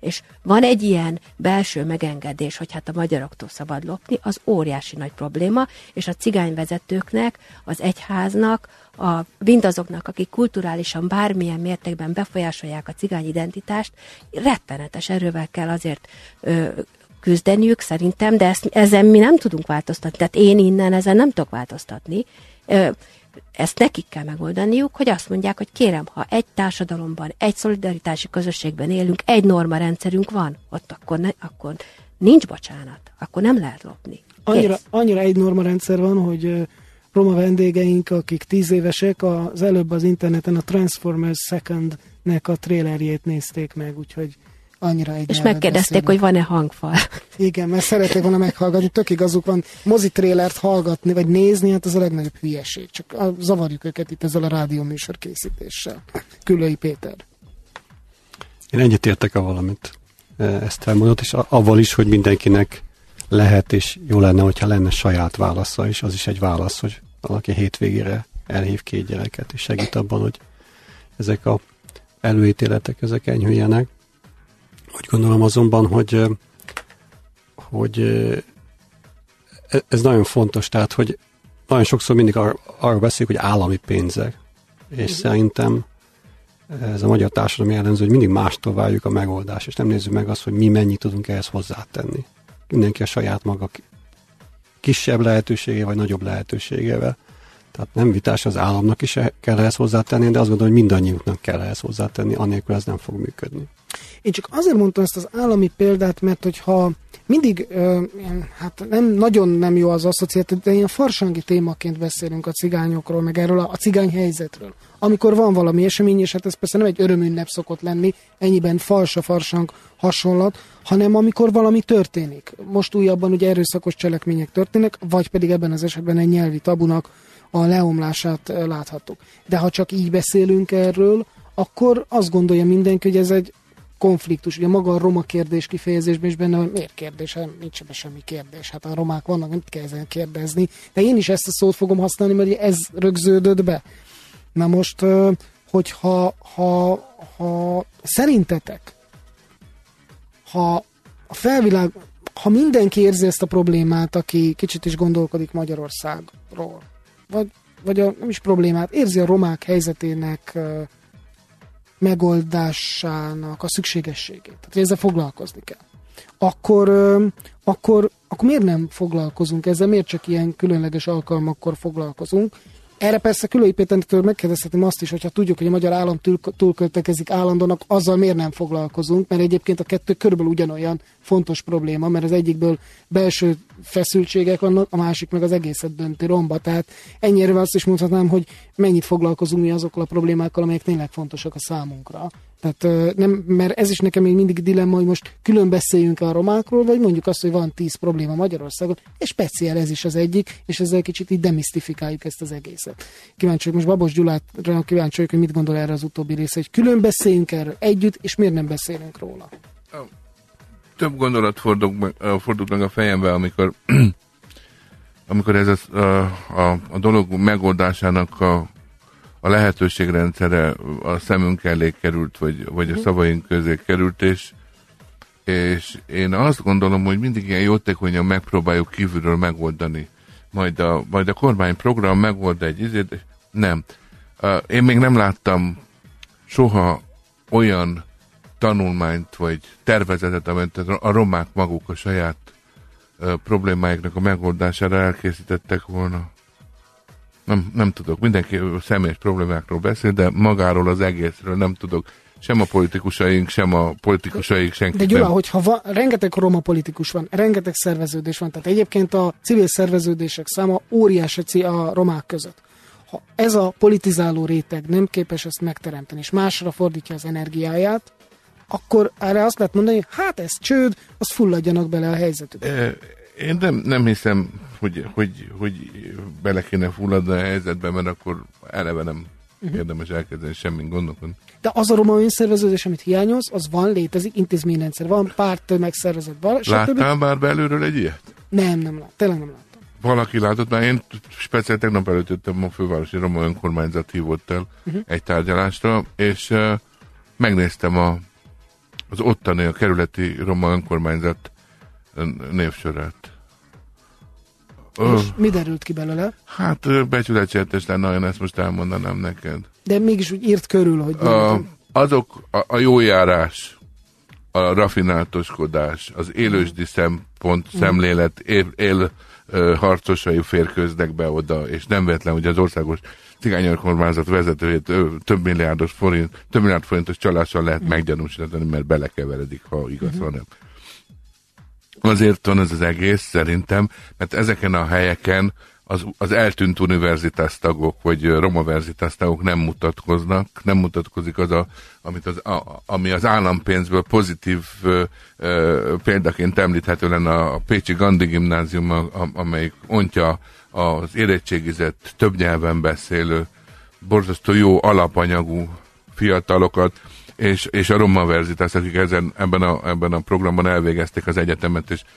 És van egy ilyen belső megengedés, hogy hát a magyaroktól szabad lopni, az óriási nagy probléma, és a cigányvezetőknek, az egyháznak, mindazoknak, akik kulturálisan bármilyen mértékben befolyásolják a cigány identitást, rettenetes erővel kell azért küzdeniük szerintem, de ezen mi nem tudunk változtatni. Tehát én innen ezen nem tudok változtatni. Ezt nekik kell megoldaniuk, hogy azt mondják, hogy kérem, ha egy társadalomban, egy szolidaritási közösségben élünk, egy normarendszerünk van, ott akkor nincs bocsánat, akkor nem lehet lopni. Annyira egy normarendszer van, hogy roma vendégeink, akik 10 évesek, az előbb az interneten a Transformers Second-nek a trailerjét nézték meg, úgyhogy annyira egy és megkérdezték, hogy van-e hangfal. Igen, mert szerették volna meghallgatni, tök igazuk van, mozitrélert hallgatni, vagy nézni, hát az a legnagyobb hülyeség. Csak zavarjuk őket itt ezzel a rádióműsor készítéssel. Küllői Péter. Én egyetértek a valamit ezt elmondott, és avval is, hogy mindenkinek lehet, és jó lenne, hogyha lenne saját válasza, és az is egy válasz, hogy valaki hétvégére elhív 2 gyereket, és segít abban, hogy ezek a előítéletek, ezek enyhüljenek. Úgy gondolom azonban, hogy ez nagyon fontos, tehát, hogy nagyon sokszor mindig arról beszélünk, hogy állami pénzek, és szerintem ez a magyar társadalmi jellemző, hogy mindig mástól várjuk a megoldást, és nem nézzük meg azt, hogy mi mennyit tudunk ehhez hozzátenni. Mindenki a saját maga kisebb lehetőségével, vagy nagyobb lehetőségével. Tehát nem vitás, az államnak is kell ehhez hozzátenni, de azt gondolom, hogy mindannyiunknak kell ehhez hozzátenni, annélkül ez nem fog működni. Én csak azért mondtam ezt az állami példát, mert hogyha mindig, hát nagyon nem jó az asszociáció, de ilyen farsangi témaként beszélünk a cigányokról, meg erről a cigány helyzetről. Amikor van valami esemény, és hát ez persze nem egy örömünnep szokott lenni, ennyiben farsang hasonlat, hanem amikor valami történik. Most újabban ugye erőszakos cselekmények történnek, vagy pedig ebben az esetben egy nyelvi tabunak a leomlását láthattuk. De ha csak így beszélünk erről, akkor azt gondolja mindenki, hogy ez egy konfliktus. Ugye maga a roma kérdés kifejezésben is benne, hogy miért kérdés? Hát nincs semmi kérdés. Hát a romák vannak, nem kell ezen kérdezni. De én is ezt a szót fogom használni, mert ez rögződött be. Na most, hogyha szerintetek, ha mindenki érzi ezt a problémát, aki kicsit is gondolkodik Magyarországról, vagy nem is problémát, érzi a romák helyzetének megoldásának a szükségességét. Tehát ezzel foglalkozni kell. Akkor miért nem foglalkozunk ezzel? Miért csak ilyen különleges alkalmakkor foglalkozunk? Erre persze Küllői Pétertől megkérdezhetem azt is, hogyha tudjuk, hogy a magyar állam túlköltekezik állandónak, azzal miért nem foglalkozunk, mert egyébként a kettő körülbelül ugyanolyan fontos probléma, mert az egyikből belső feszültségek vannak, a másik meg az egészet dönti romba. Tehát ennyire azt is mondhatnám, hogy mennyit foglalkozunk mi azokkal a problémákkal, amelyek tényleg fontosak a számunkra. Tehát mert ez is nekem még mindig dilemma, hogy most külön beszéljünk a romákról, vagy mondjuk azt, hogy van 10 probléma Magyarországon, és speciál ez is az egyik, és ezzel kicsit így demisztifikáljuk ezt az egészet. Kíváncsi vagyok, most Babos Gyulára kíváncsi vagyok, hogy mit gondol erre az utóbbi része, hogy külön beszéljünk erről együtt, és miért nem beszélünk róla? Több gondolat fordult meg a fejembe, amikor ez a dolog megoldásának a lehetőségrendszere a szemünk elé került, vagy a szavaink közé került, és én azt gondolom, hogy mindig ilyen jótékonyan megpróbáljuk kívülről megoldani. Majd a kormányprogram megold egy izét, nem. Én még nem láttam soha olyan tanulmányt, vagy tervezetet, amit a romák maguk a saját problémáiknak a megoldására elkészítettek volna. Nem tudok. Mindenki személyes problémákról beszél, de magáról az egészről nem tudok. Sem a politikusaink, sem a politikusaik senki. De Gyula, hogyha rengeteg roma politikus van, rengeteg szerveződés van, tehát egyébként a civil szerveződések száma óriási a romák között. Ha ez a politizáló réteg nem képes ezt megteremteni, és másra fordítja az energiáját, akkor erre azt lehet mondani, hogy hát ez csőd, az fulladjanak bele a helyzetükbe. Én nem hiszem, hogy bele kéne fulladni a helyzetbe, mert akkor eleve nem érdemes elkezdeni semmin gondolkodni. De az a roma önszerveződés, amit hiányoz, az van, létezik, intézményrendszer van, párttömegszervezet van. Láttál már belülről egy ilyet? Nem láttam. Tényleg nem láttam. Valaki látott, mert én speciál tegnap előtt jöttem, a fővárosi roma önkormányzat hívott el egy tárgyalásra, és megnéztem az ottani, a kerületi roma önkormányzat névsorát. És mi derült ki belőle? Hát becsületsértés lenne, olyan ezt most elmondanám neked. De mégis úgy írt körül, hogy... Azok a jójárás, a rafináltoskodás, az élősdi szempont, szemlélet, harcosai férkőznek be oda, és nem véletlen, hogy az országos cigányönkormányzat vezetőjét több milliárd forintos csalással lehet meggyanúsítani, mert belekeveredik, ha igaz, hanem. Azért van ez az egész, szerintem, mert ezeken a helyeken az eltűnt universitástagok, vagy romaverzitástagok nem mutatkoznak, nem mutatkozik az, ami az állampénzből pozitív példaként említhető lenne a Pécsi Gandhi Gimnázium, amelyik ontja az érettségizett, több nyelven beszélő, borzasztó jó alapanyagú fiatalokat, és a roma verzitás, akik ebben a programban elvégezték az egyetemet, és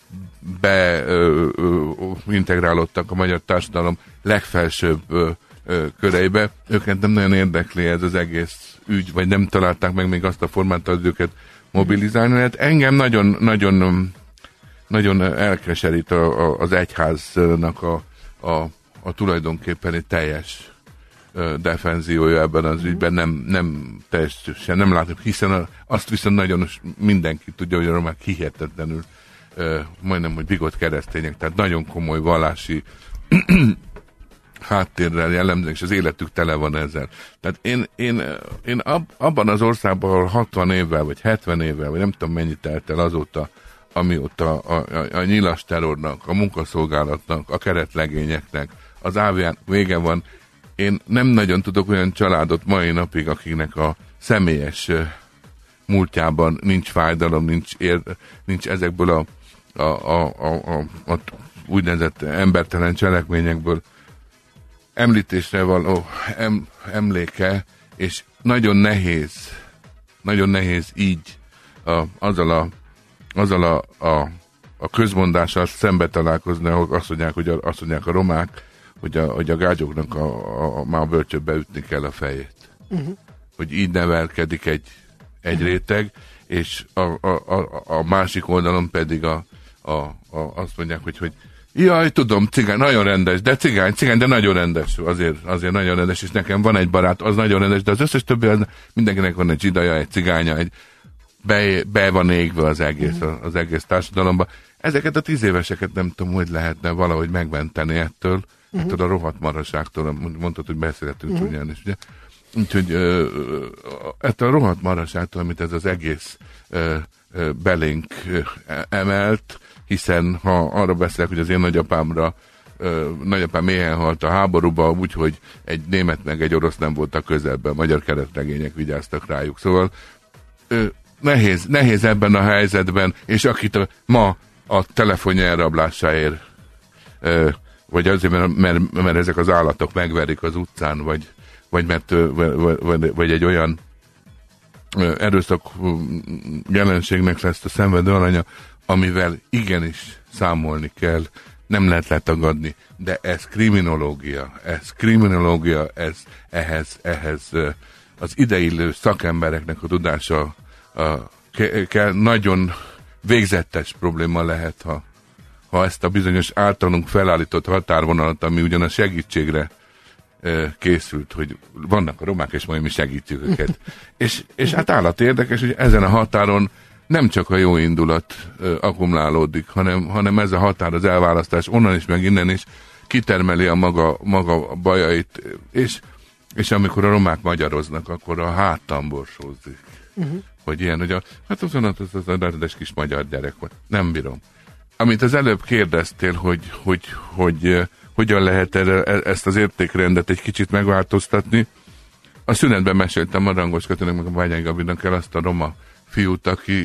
beintegrálódtak a magyar társadalom legfelsőbb köreibe. Őket nem nagyon érdekli ez az egész ügy, vagy nem találták meg még azt a formát, hogy őket mobilizálni. Hát engem nagyon elkeserít az egyháznak a tulajdonképpen teljes defenziója ebben az ügyben, nem teljesen, nem látom, hiszen azt viszont nagyon mindenki tudja, hogy a romák hihetetlenül majdnem, hogy bigott keresztények, tehát nagyon komoly vallási háttérrel jellemzőek, és az életük tele van ezzel. Tehát én abban az országban, ahol 60 évvel, vagy 70 évvel, vagy nem tudom mennyit telt el azóta, amióta a nyilas terrornak, a munkaszolgálatnak, a keretlegényeknek, az AVN vége van, én nem nagyon tudok olyan családot mai napig, akiknek a személyes múltjában nincs fájdalom, nincs ezekből a úgynevezett embertelen cselekményekből említésre való emléke, és nagyon nehéz így azzal a közmondással szembe találkozni, ahol azt mondják a romák, hogy a gágyoknak már a bölcsőbe ütni kell a fejét. Hogy így nevelkedik egy réteg, és a másik oldalon pedig azt mondják, hogy jaj, tudom, cigány, nagyon rendes, de cigány, de nagyon rendes, azért nagyon rendes, és nekem van egy barát, az nagyon rendes, de az összes többi, mindenkinek van egy zsidaja, egy cigánya, be van égve az egész társadalomban. Ezeket a 10 éveseket nem tudom, hogy lehetne valahogy megmenteni ettől a rohadt maraságtól, mondtad, hogy beszélhetünk ugyanis, ugye? Úgyhogy ettől a rohadt maraságtól, amit ez az egész belénk emelt, hiszen ha arra beszélek, hogy az én nagyapám éhen halt a háborúba, úgyhogy egy német meg egy orosz nem voltak közelben, magyar keretlegények vigyáztak rájuk. Szóval nehéz ebben a helyzetben, és akit ma a telefonja elrablásáért, vagy azért, mert ezek az állatok megverik az utcán, vagy egy olyan erőszak jelenségnek lesz a szenvedő alanya, amivel igenis számolni kell, nem lehet letagadni, de ez kriminológia, ehhez az ideillő szakembereknek a tudása kell, nagyon végzetes probléma lehet, ha ezt a bizonyos általunk felállított határvonalat, ami ugyan a segítségre készült, hogy vannak a romák, és majd mi segítjük őket. és hát állat érdekes, hogy ezen a határon nem csak a jó indulat akkumulálódik, hanem ez a határ, az elválasztás onnan is, meg innen is kitermeli a maga bajait, és amikor a romák magyaroznak, akkor a hátán borsózik. Hogy ilyen, hogy hát az a rendes kis magyar gyerek volt. Nem bírom. Amit az előbb kérdeztél, hogy hogyan lehet ezt az értékrendet egy kicsit megváltoztatni, a szünetben meséltem a Rangos Katinak, meg a Bányai Gabinak el azt a roma fiút,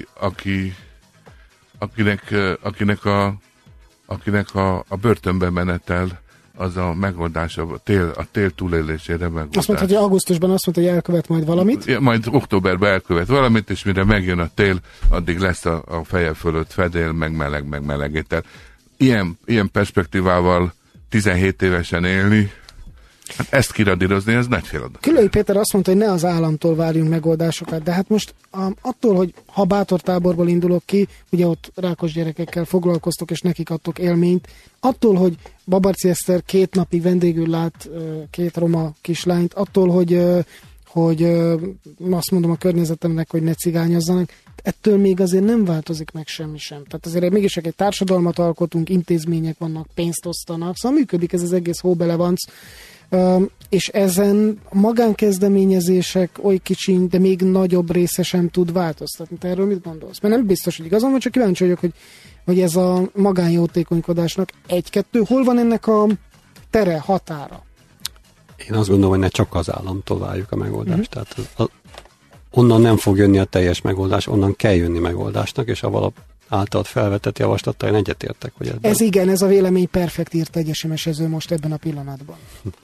akinek a börtönbe menetel az a megoldás, a tél túlélésére megoldás. Azt mondta, hogy augusztusban azt mondta, hogy elkövet majd valamit. Majd októberben elkövet valamit, és mire megjön a tél, addig lesz a feje fölött fedél, meg melegétel. Ilyen perspektívával 17 évesen élni, Hát ezt kiradírozni, ez nagy feladat. Külői Péter azt mondta, hogy ne az államtól várjunk megoldásokat, de hát most attól, hogy ha bátortáborból indulok ki, ugye ott rákos gyerekekkel foglalkoztok, és nekik adtok élményt, attól, hogy Babarczy Eszter 2 napig vendégül lát 2 roma kislányt, attól, hogy azt mondom a környezetemnek, hogy ne cigányozzanak, ettől még azért nem változik meg semmi sem. Tehát azért mégis egy társadalmat alkotunk, intézmények vannak, pénzt osztanak, szóval működik ez az egész hóbelevanc, és ezen a magánkezdeményezések oly kicsiny, de még nagyobb része sem tud változtatni. Te erről mit gondolsz? Mert nem biztos, hogy igazam van, csak kíváncsi vagyok, hogy ez a magánjótékonykodásnak 1-2, hol van ennek a tere, határa? Én azt gondolom, hogy ne csak az államtól várjuk a megoldást. Tehát onnan nem fog jönni a teljes megoldás, onnan kell jönni megoldásnak, és a általad felvetett javaslattal én egyetértek, hogy ez a vélemény perfekt, írt egy SMS-ező most ebben a pillanatban.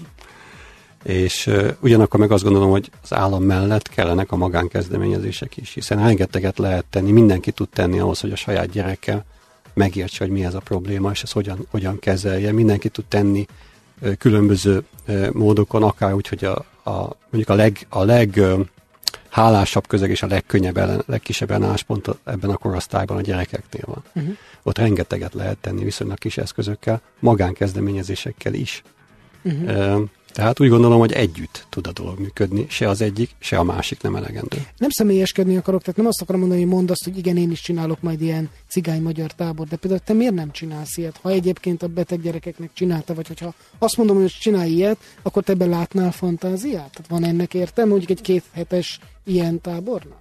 És ugyanakkor meg azt gondolom, hogy az állam mellett kellenek a magánkezdeményezések is, hiszen rengeteget lehet tenni, mindenki tud tenni ahhoz, hogy a saját gyereke megértse, hogy mi ez a probléma, és ezt hogyan kezelje. Mindenki tud tenni különböző módokon, akár úgy, hogy mondjuk a leghálásabb közeg és a legkisebb ellenállás ebben a korosztályban a gyerekeknél van. Ott rengeteget lehet tenni viszonylag kis eszközökkel, magánkezdeményezésekkel is. Tehát úgy gondolom, hogy együtt tud a dolog működni, se az egyik, se a másik nem elegendő. Nem személyeskedni akarok, tehát nem azt akarom mondani, hogy mondd azt, hogy igen, én is csinálok majd ilyen cigány-magyar tábor, de például te miért nem csinálsz ilyet? Ha egyébként a beteg gyerekeknek csinálta, vagy hogyha azt mondom, hogy csinálj ilyet, akkor te ebben látnál fantáziát? Tehát van ennek értelme, mondjuk egy 2 hetes ilyen tábornak?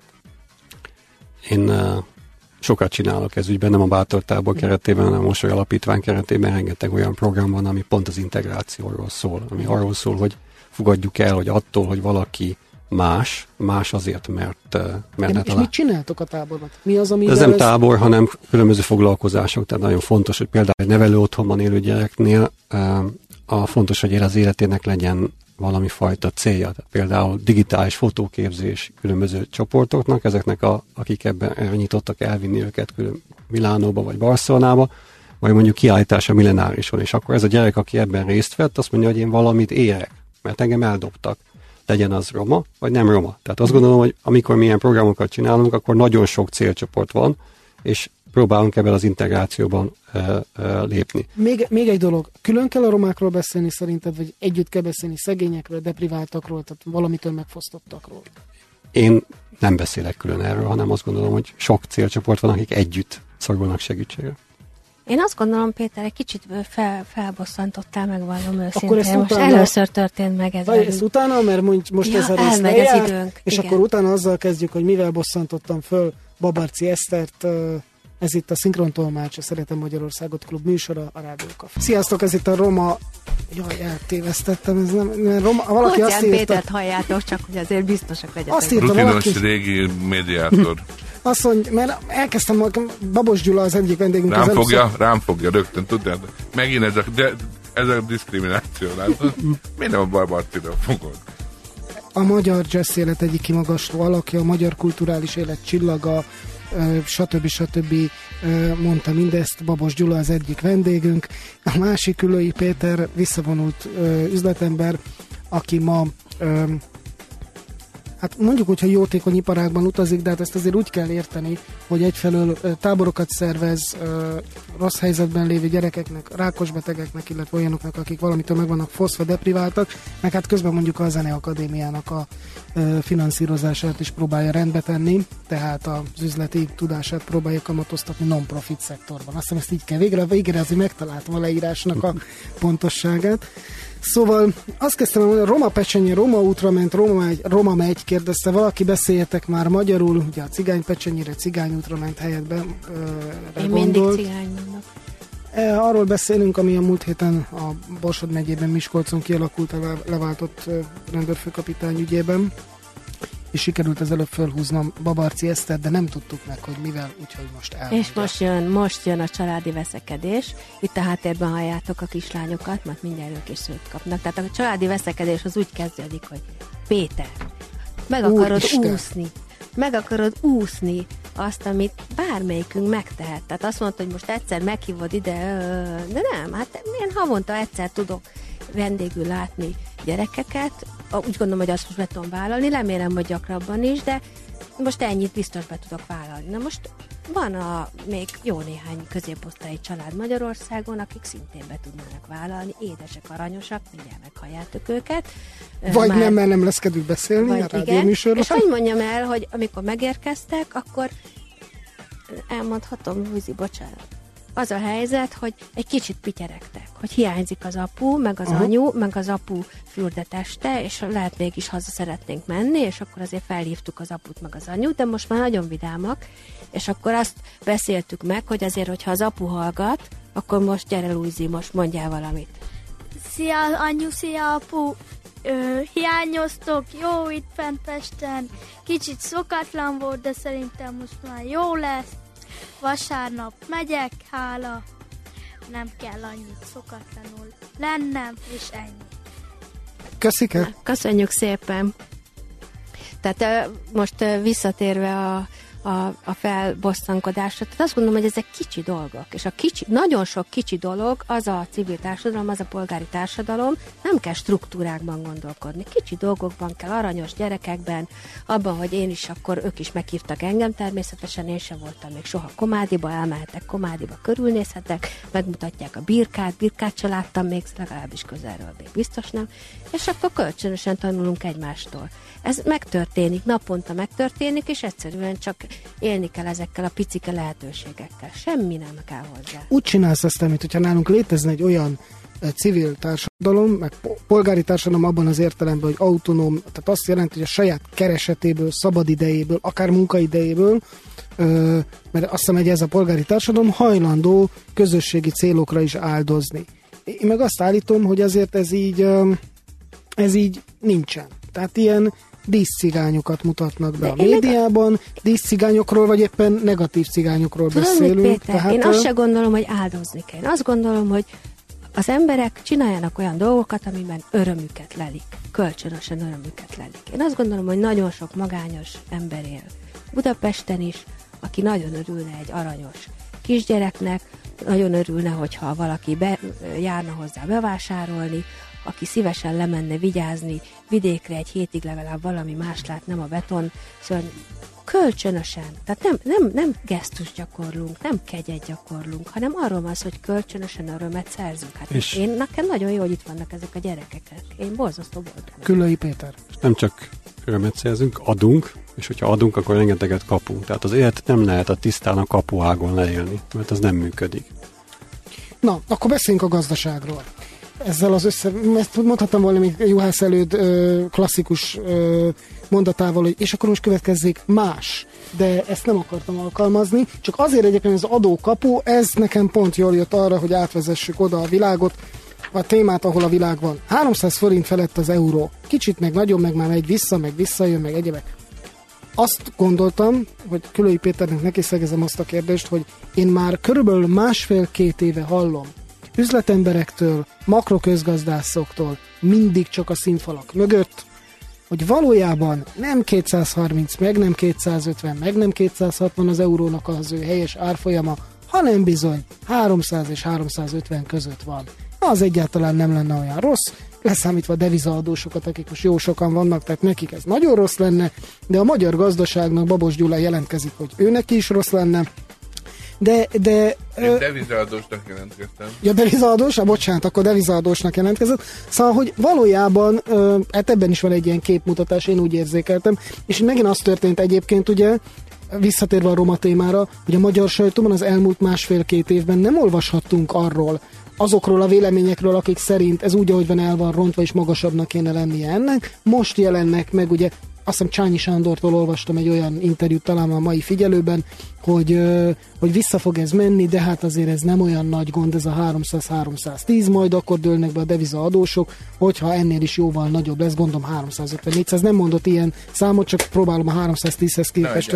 Én sokat csinálok ez ügyben, nem a Bátor tábor keretében, hanem a Mosoly Alapítvány keretében rengeteg olyan program van, ami pont az integrációról szól, ami arról szól, hogy fogadjuk el, hogy attól, hogy valaki más azért, mert és mit csináltok a táborban? Mi az, ami ez nem tábor, hanem különböző foglalkozások, tehát nagyon fontos, hogy például egy nevelő otthonban élő gyereknél fontos, hogy az életének legyen valami fajta célja. Tehát például digitális fotóképzés különböző csoportoknak, ezeknek akik ebben nyitottak elvinni őket Milánóba vagy Barcelonába, vagy mondjuk kiállítás a Millenárison, és akkor ez a gyerek, aki ebben részt vett, azt mondja, hogy én valamit érek, mert engem eldobtak. Legyen az roma, vagy nem roma. Tehát azt gondolom, hogy amikor mi ilyen programokat csinálunk, akkor nagyon sok célcsoport van, és próbálunk ebben az integrációban lépni. Még egy dolog, külön kell a romákról beszélni szerinted, vagy együtt kell beszélni szegényekről, depriváltakról, tehát valamitől megfosztottakról? Én nem beszélek külön erről, hanem azt gondolom, hogy sok célcsoport van, akik együtt szorulnak segítségre. Én azt gondolom, Péter, egy kicsit felbosszantottál, megvallom őszintén. Most először történt meg ez. Ezt utána, mert most ez a rész lejárt, és igen. Akkor utána azzal kezdjük, hogy mivel bosszantottam föl Babarczy Esztert. Ez itt a Szinkrontolmács, a Szeretem Magyarországot klub műsora, a Rádió Café. Sziasztok, ez itt a Roma... Jaj, eltévesztettem, ez nem... Valaki azt írta... Pétert halljátok, csak hogy azért biztosak legyetek. Azt írta rutinos valaki... régi médiátor. Azt mondja, mert elkezdtem, Babos Gyula az egyik vendégünk. Rám fogja rögtön, tudod? Megint ez a diszkrimináció, látod? Miért nem a Babarczyra fogod? A magyar jazz élet egyik kimagasló alakja, a magyar kulturális élet csillaga, stb. Mondta mindezt, Babos Gyula az egyik vendégünk. A másik Külői Péter visszavonult üzletember, aki ma hát mondjuk úgy, hogy jótékony iparágban utazik, de hát ezt azért úgy kell érteni, hogy egyfelől táborokat szervez rossz helyzetben lévő gyerekeknek, rákos betegeknek, illetve olyanoknak, akik valamitől meg vannak foszva, depriváltak, meg hát közben mondjuk a Zeneakadémiának a finanszírozását is próbálja rendbe tenni, tehát az üzleti tudását próbálja kamatoztatni non-profit szektorban. Azt hiszem, ezt így kell végre azért megtaláltam a leírásnak a pontosságát. Szóval azt kezdtem mondani, Roma pecsenye, Roma útra ment, Roma megy, kérdezte valaki, beszéljetek már magyarul, ugye a cigány pecsenyére, cigány útra ment helyett én mindig cigány mondok. Arról beszélünk, ami a múlt héten a Borsod megyében Miskolcon kialakult a leváltott rendőrfőkapitány ügyében, és sikerült az előbb fölhúznom Babarczy Eszter, de nem tudtuk meg, hogy mivel, úgyhogy most elmondja. És most jön a családi veszekedés. Itt a háttérben halljátok a kislányokat, mert mindjárt ők is szőt kapnak. Tehát a családi veszekedés az úgy kezdődik, hogy Péter, meg akarod úszni azt, amit bármelyikünk megtehet. Tehát azt mondta, hogy most egyszer meghívod ide, de nem, hát én havonta egyszer tudok vendégül látni gyerekeket, úgy gondolom, hogy azt most be tudom vállalni, remélem, hogy gyakrabban is, de most ennyit biztos be tudok vállalni. Na most van még jó néhány középosztályi család Magyarországon, akik szintén be tudnának vállalni, édesek, aranyosak, mindjárt meghalljátok őket. Vagy nem, mert nem lesz kedvük beszélni a rádióműsorban. És hogy mondjam el, hogy amikor megérkeztek, akkor elmondhatom, Húzi, bocsánat. Az a helyzet, hogy egy kicsit pityeregtek, hogy hiányzik az apu, meg az anyu, meg az apu fürdeteste, és lehet mégis haza szeretnénk menni, és akkor azért felhívtuk az aput, meg az anyut, de most már nagyon vidámak, és akkor azt beszéltük meg, hogy azért, hogyha az apu hallgat, akkor most gyere, Luizi, most mondjál valamit. Szia, anyu, szia, apu! Hiányoztok, jó itt fent Pesten. Kicsit szokatlan volt, de szerintem most már jó lesz. Vasárnap megyek, hála. Nem kell annyit szokatlanul lennem, és ennyi. Köszike. Köszönjük szépen. Tehát most visszatérve a felbosszankodásra, tehát azt gondolom, hogy ezek kicsi dolgok, és nagyon sok kicsi dolog, az a civil társadalom, az a polgári társadalom, nem kell struktúrákban gondolkodni. Kicsi dolgokban kell, aranyos gyerekekben, abban, hogy én is, akkor ők is meghívtak engem, természetesen én sem voltam még soha Komádiba, elmehetek Komádiba, körülnézhetek, megmutatják a birkát se láttam még, legalábbis közelről még biztos nem, és akkor kölcsönösen tanulunk egymástól. Ez megtörténik, naponta megtörténik, és egyszerűen csak élni kell ezekkel a picike lehetőségekkel. Semmi nem kell hozzá. Úgy csinálsz ezt, mint hogyha nálunk létezne egy olyan civil társadalom, meg polgári társadalom abban az értelemben, hogy autonóm, tehát azt jelenti, hogy a saját keresetéből, szabadidejéből, akár munkaidejéből, mert azt hiszem, hogy ez a polgári társadalom hajlandó közösségi célokra is áldozni. Én meg azt állítom, hogy azért ez így nincsen. Tehát ilyen díszcigányokat mutatnak be a médiában, díszcigányokról, vagy éppen negatív cigányokról beszélünk. Péter, tehát, én azt se gondolom, hogy áldozni kell. Én azt gondolom, hogy az emberek csináljanak olyan dolgokat, amiben örömüket lelik. Kölcsönösen örömüket lelik. Én azt gondolom, hogy nagyon sok magányos ember él Budapesten is, aki nagyon örülne egy aranyos kisgyereknek, nagyon örülne, hogyha valaki járna hozzá bevásárolni, aki szívesen lemenne vigyázni vidékre egy hétig legalább valami más lát, nem a beton. Szóval kölcsönösen, tehát nem gesztus gyakorlunk, nem kegyet gyakorlunk, hanem arról van szó, hogy kölcsönösen örömet szerzünk. Hát nekem nagyon jó, hogy itt vannak ezek a gyerekek. Én borzasztó boldog. Küllői Péter. Nem csak örömet szerzünk, adunk, és hogyha adunk, akkor rengeteget kapunk. Tehát az életet nem lehet a tisztán a kapuágon leélni, mert az nem működik. Na, akkor beszéljünk a gazdaságról. Ezzel ezt mondhattam volna még Juhász előtt klasszikus mondatával, hogy és akkor most következzék más, de ezt nem akartam alkalmazni, csak azért egyébként az adókapu, ez nekem pont jól jött arra, hogy átvezessük oda a világot, a témát, ahol a világ van. 300 forint felett az euró. Kicsit meg nagyon, meg már megy vissza, meg visszajön, meg egyebek. Azt gondoltam, hogy Küllői Péternek neki szegezem azt a kérdést, hogy én már körülbelül 1,5-2 éve hallom üzletemberektől, makroközgazdászoktól, mindig csak a színfalak mögött, hogy valójában nem 230, meg nem 250, meg nem 260 az eurónak az ő helyes árfolyama, hanem bizony 300 és 350 között van. Az egyáltalán nem lenne olyan rossz, leszámítva a devizaadósokat, akik most jó sokan vannak, tehát nekik ez nagyon rossz lenne, de a magyar gazdaságnak Babos Gyula jelentkezik, hogy őnek is rossz lenne. De én devizaadósnak jelentkeztem. Ja, devizaadós? Bocsánat, akkor devizaadósnak jelentkezett. Szóval, hogy valójában hát ebben is van egy ilyen képmutatás, én úgy érzékeltem, és megint az történt egyébként, ugye, visszatérve a roma témára, hogy a magyar sajtóban az elmúlt 1,5-2 évben nem olvashattunk azokról a véleményekről, akik szerint ez úgy, ahogy van, el van rontva, és magasabbnak kéne lennie ennek. Most jelennek meg, ugye, azt hiszem Csányi Sándortól olvastam egy olyan interjút talán a Mai Figyelőben, hogy vissza fog ez menni, de hát azért ez nem olyan nagy gond, ez a 300-310, majd akkor dőlnek be a devizaadósok, hogyha ennél is jóval nagyobb lesz, gondolom 350-400, nem mondott ilyen számot, csak próbálom a 310-hez képest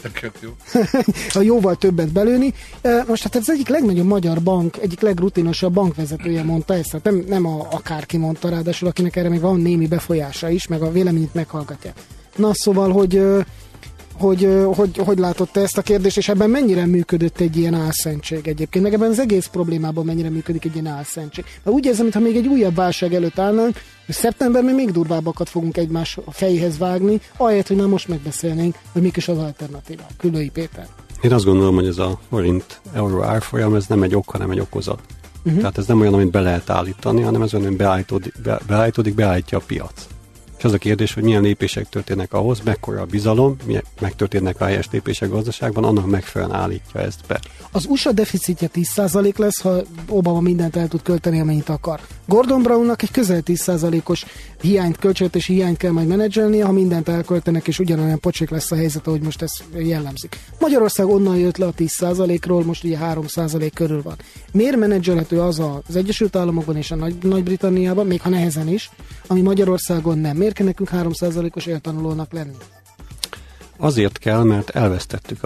a jóval többet belőni. Most hát ez egyik legnagyobb magyar bank, egyik legrutinosabb bankvezetője mondta ezt, hát nem akárki mondta, ráadásul akinek erre még van némi befolyása is, meg a véleményét meghallgatja. Na szóval, hogy látott te ezt a kérdést, és ebben mennyire működött egy ilyen álszentség egyébként, meg ebben az egész problémában mennyire működik egy ilyen álszentség. Mert úgy érzem, mintha még egy újabb válság előtt állnánk, és szeptemberben még durvábbakat fogunk egymás fejéhez vágni, ahelyett, hogy már most megbeszélnénk, hogy mik is az alternatíva. Küllői Péter. Én azt gondolom, hogy ez a forint-euró árfolyam, ez nem egy ok, hanem egy okozat. Tehát ez nem olyan, amit be lehet állítani, hanem ez olyan, hogy beállítja a piac. És az a kérdés, hogy milyen lépések történnek ahhoz, mekkora a bizalom, megtörténnek a helyes lépések gazdaságban, annak megfelelően állítja ezt be. Az USA deficitje 10% lesz, ha Obama mindent el tud költeni, amennyit akar. Gordon Brownnak egy közel 10%-os költségvetési hiányt kell majd menedzselnie, ha mindent elköltenek, és ugyanolyan pocsék lesz a helyzet, ahogy most ez jellemzik. Magyarország onnan jött le a 10%-ról, most ugye 3% körül van. Miért menedzselhető az az Egyesült Államokban és a Nagy-Britanniában, még ha nehezen is, ami Magyarországon nem? Miért kell nekünk 3%-os éltanulónak lenni? Azért kell, mert elvesztettük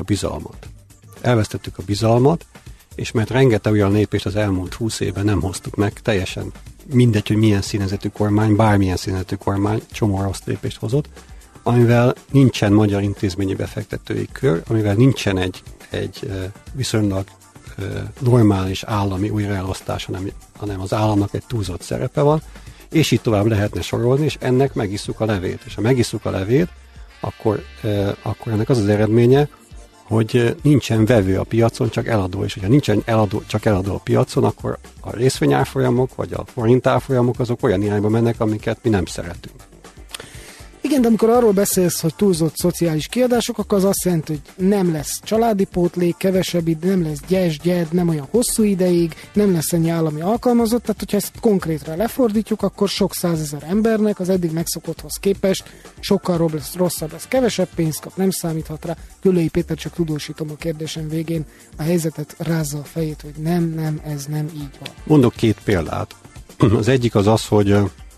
a bizalmat, és mert rengeteg olyan lépést az elmúlt 20 évben nem hoztuk meg, teljesen mindegy, hogy milyen színezetű kormány, bármilyen színezetű kormány csomó rossz lépést hozott, amivel nincsen magyar intézményi befektetői kör, amivel nincsen egy viszonylag normális állami újraelosztás, hanem az államnak egy túlzott szerepe van, és így tovább lehetne sorolni, és ennek megisszuk a levét. És ha megisszuk a levét, akkor ennek az az eredménye, hogy nincsen vevő a piacon, csak eladó, és hogyha nincsen csak eladó a piacon, akkor a részvényárfolyamok, vagy a forintárfolyamok azok olyan irányba mennek, amiket mi nem szeretünk. Igen, de amikor arról beszélsz, hogy túlzott szociális kiadások, akkor az azt jelenti, hogy nem lesz családi pótlék, kevesebb, nem lesz gyed, nem olyan hosszú ideig, nem lesz ennyi állami alkalmazott, tehát hogyha ezt konkrétra lefordítjuk, akkor sok százezer embernek az eddig megszokotthoz képest sokkal rosszabb lesz, kevesebb pénzt kap, nem számíthat rá. Küllői Péter, csak tudósítom a kérdésem végén, a helyzetet rázza a fejét, hogy nem, ez nem így van. Mondok két példát. Az egyik az, hogy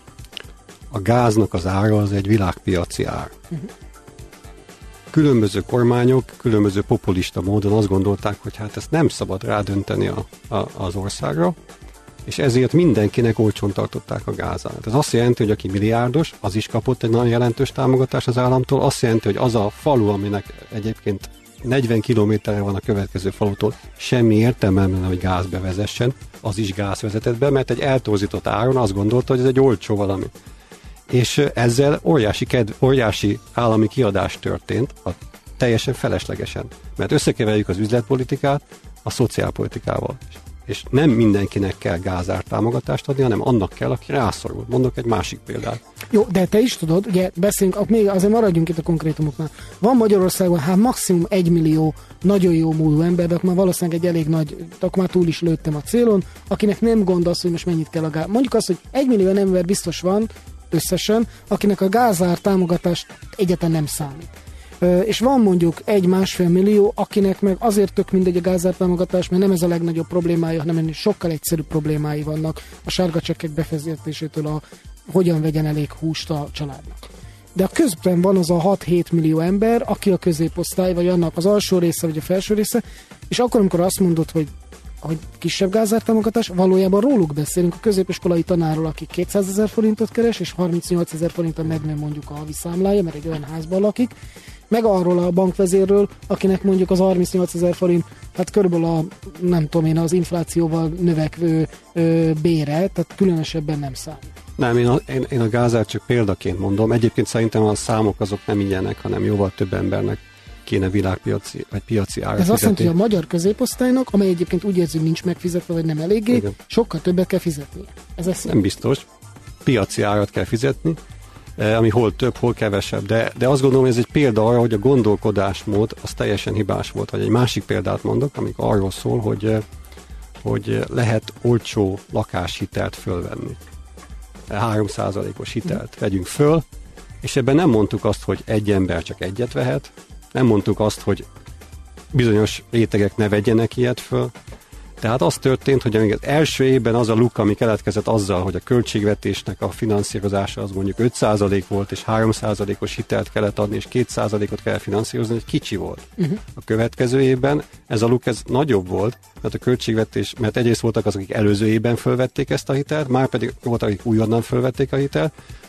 a gáznak az ára az egy világpiaci ár. Különböző kormányok, különböző populista módon azt gondolták, hogy hát ezt nem szabad rádönteni az országra, és ezért mindenkinek olcsón tartották a gázárat. Ez azt jelenti, hogy aki milliárdos, az is kapott egy nagyon jelentős támogatást az államtól, azt jelenti, hogy az a falu, aminek egyébként 40 kilométerre van a következő falutól, semmi értelme nem, hogy gáz bevezessen, az is gáz vezetett be, mert egy eltorzított áron azt gondolta, hogy ez egy olcsó valami. És ezzel óriási állami kiadás történt, teljesen feleslegesen. Mert összekeverjük az üzletpolitikát a szociálpolitikával. És nem mindenkinek kell gázártámogatást adni, hanem annak kell, aki rászorul. Mondok egy másik példát. Jó, de te is tudod, ugye beszélünk, még azért maradjunk itt a konkrétumoknál. Van Magyarországon maximum 1 millió nagyon jó múló ember, de már valószínűleg egy elég nagy, akkor már túl is lőttem a célon, akinek nem gond az, hogy most mennyit kell a gáz. Mondjuk azt, hogy 1 millió ember biztos van, összesen, akinek a gázár támogatás egyáltalán nem számít. És van mondjuk 1-1,5 millió, akinek meg azért tök mindegy a gázár támogatás, mert nem ez a legnagyobb problémája, hanem sokkal egyszerűbb problémái vannak a sárga csekkek befejezetésétől hogyan vegyen elég húst a családnak. De a közben van az a 6-7 millió ember, aki a középosztály, vagy annak az alsó része, vagy a felső része, és akkor, amikor azt mondod, hogy kisebb gázártámogatás, valójában róluk beszélünk, a középiskolai tanárról, aki 200 000 forintot keres, és 38 000 forinton megnő mondjuk a havi számlája, mert egy olyan házban lakik, meg arról a bankvezérről, akinek mondjuk az 38 000 forint, hát körülbelül az inflációval növekvő bére, tehát különösebben nem számít. Nem, én a gázárt csak példaként mondom. Egyébként szerintem a számok azok nem ilyenek, hanem jóval több embernek kéne világpiaci vagy piaci árat fizetni. Ez azt jelenti, hogy a magyar középosztálynak, amely egyébként úgy érzi, hogy nincs megfizetve, vagy nem eléggé, igen, sokkal többet kell fizetnie. Ez nem biztos. Piaci árat kell fizetni, ami hol több, hol kevesebb. De azt gondolom, hogy ez egy példa arra, hogy a gondolkodásmód az teljesen hibás volt. Vagy egy másik példát mondok, amikor arról szól, hogy lehet olcsó lakáshitelt fölvenni. 3%-os hitelt vegyünk föl, és ebben nem mondtuk azt, hogy egy ember csak egyet vehet, nem mondtuk azt, hogy bizonyos rétegek ne vegyenek ilyet föl. Tehát az történt, hogy amíg az első évben az a luk, ami keletkezett azzal, hogy a költségvetésnek a finanszírozása az mondjuk 5% volt, és 3%-os hitelt kellett adni, és 2%-ot kell finanszírozni, egy kicsi volt. A következő évben ez a luk nagyobb volt, mert a költségvetés, mert egyrészt voltak azok, akik előző évben fölvették ezt a hitelt, már pedig voltak, akik újonnan fölvették a hitelt,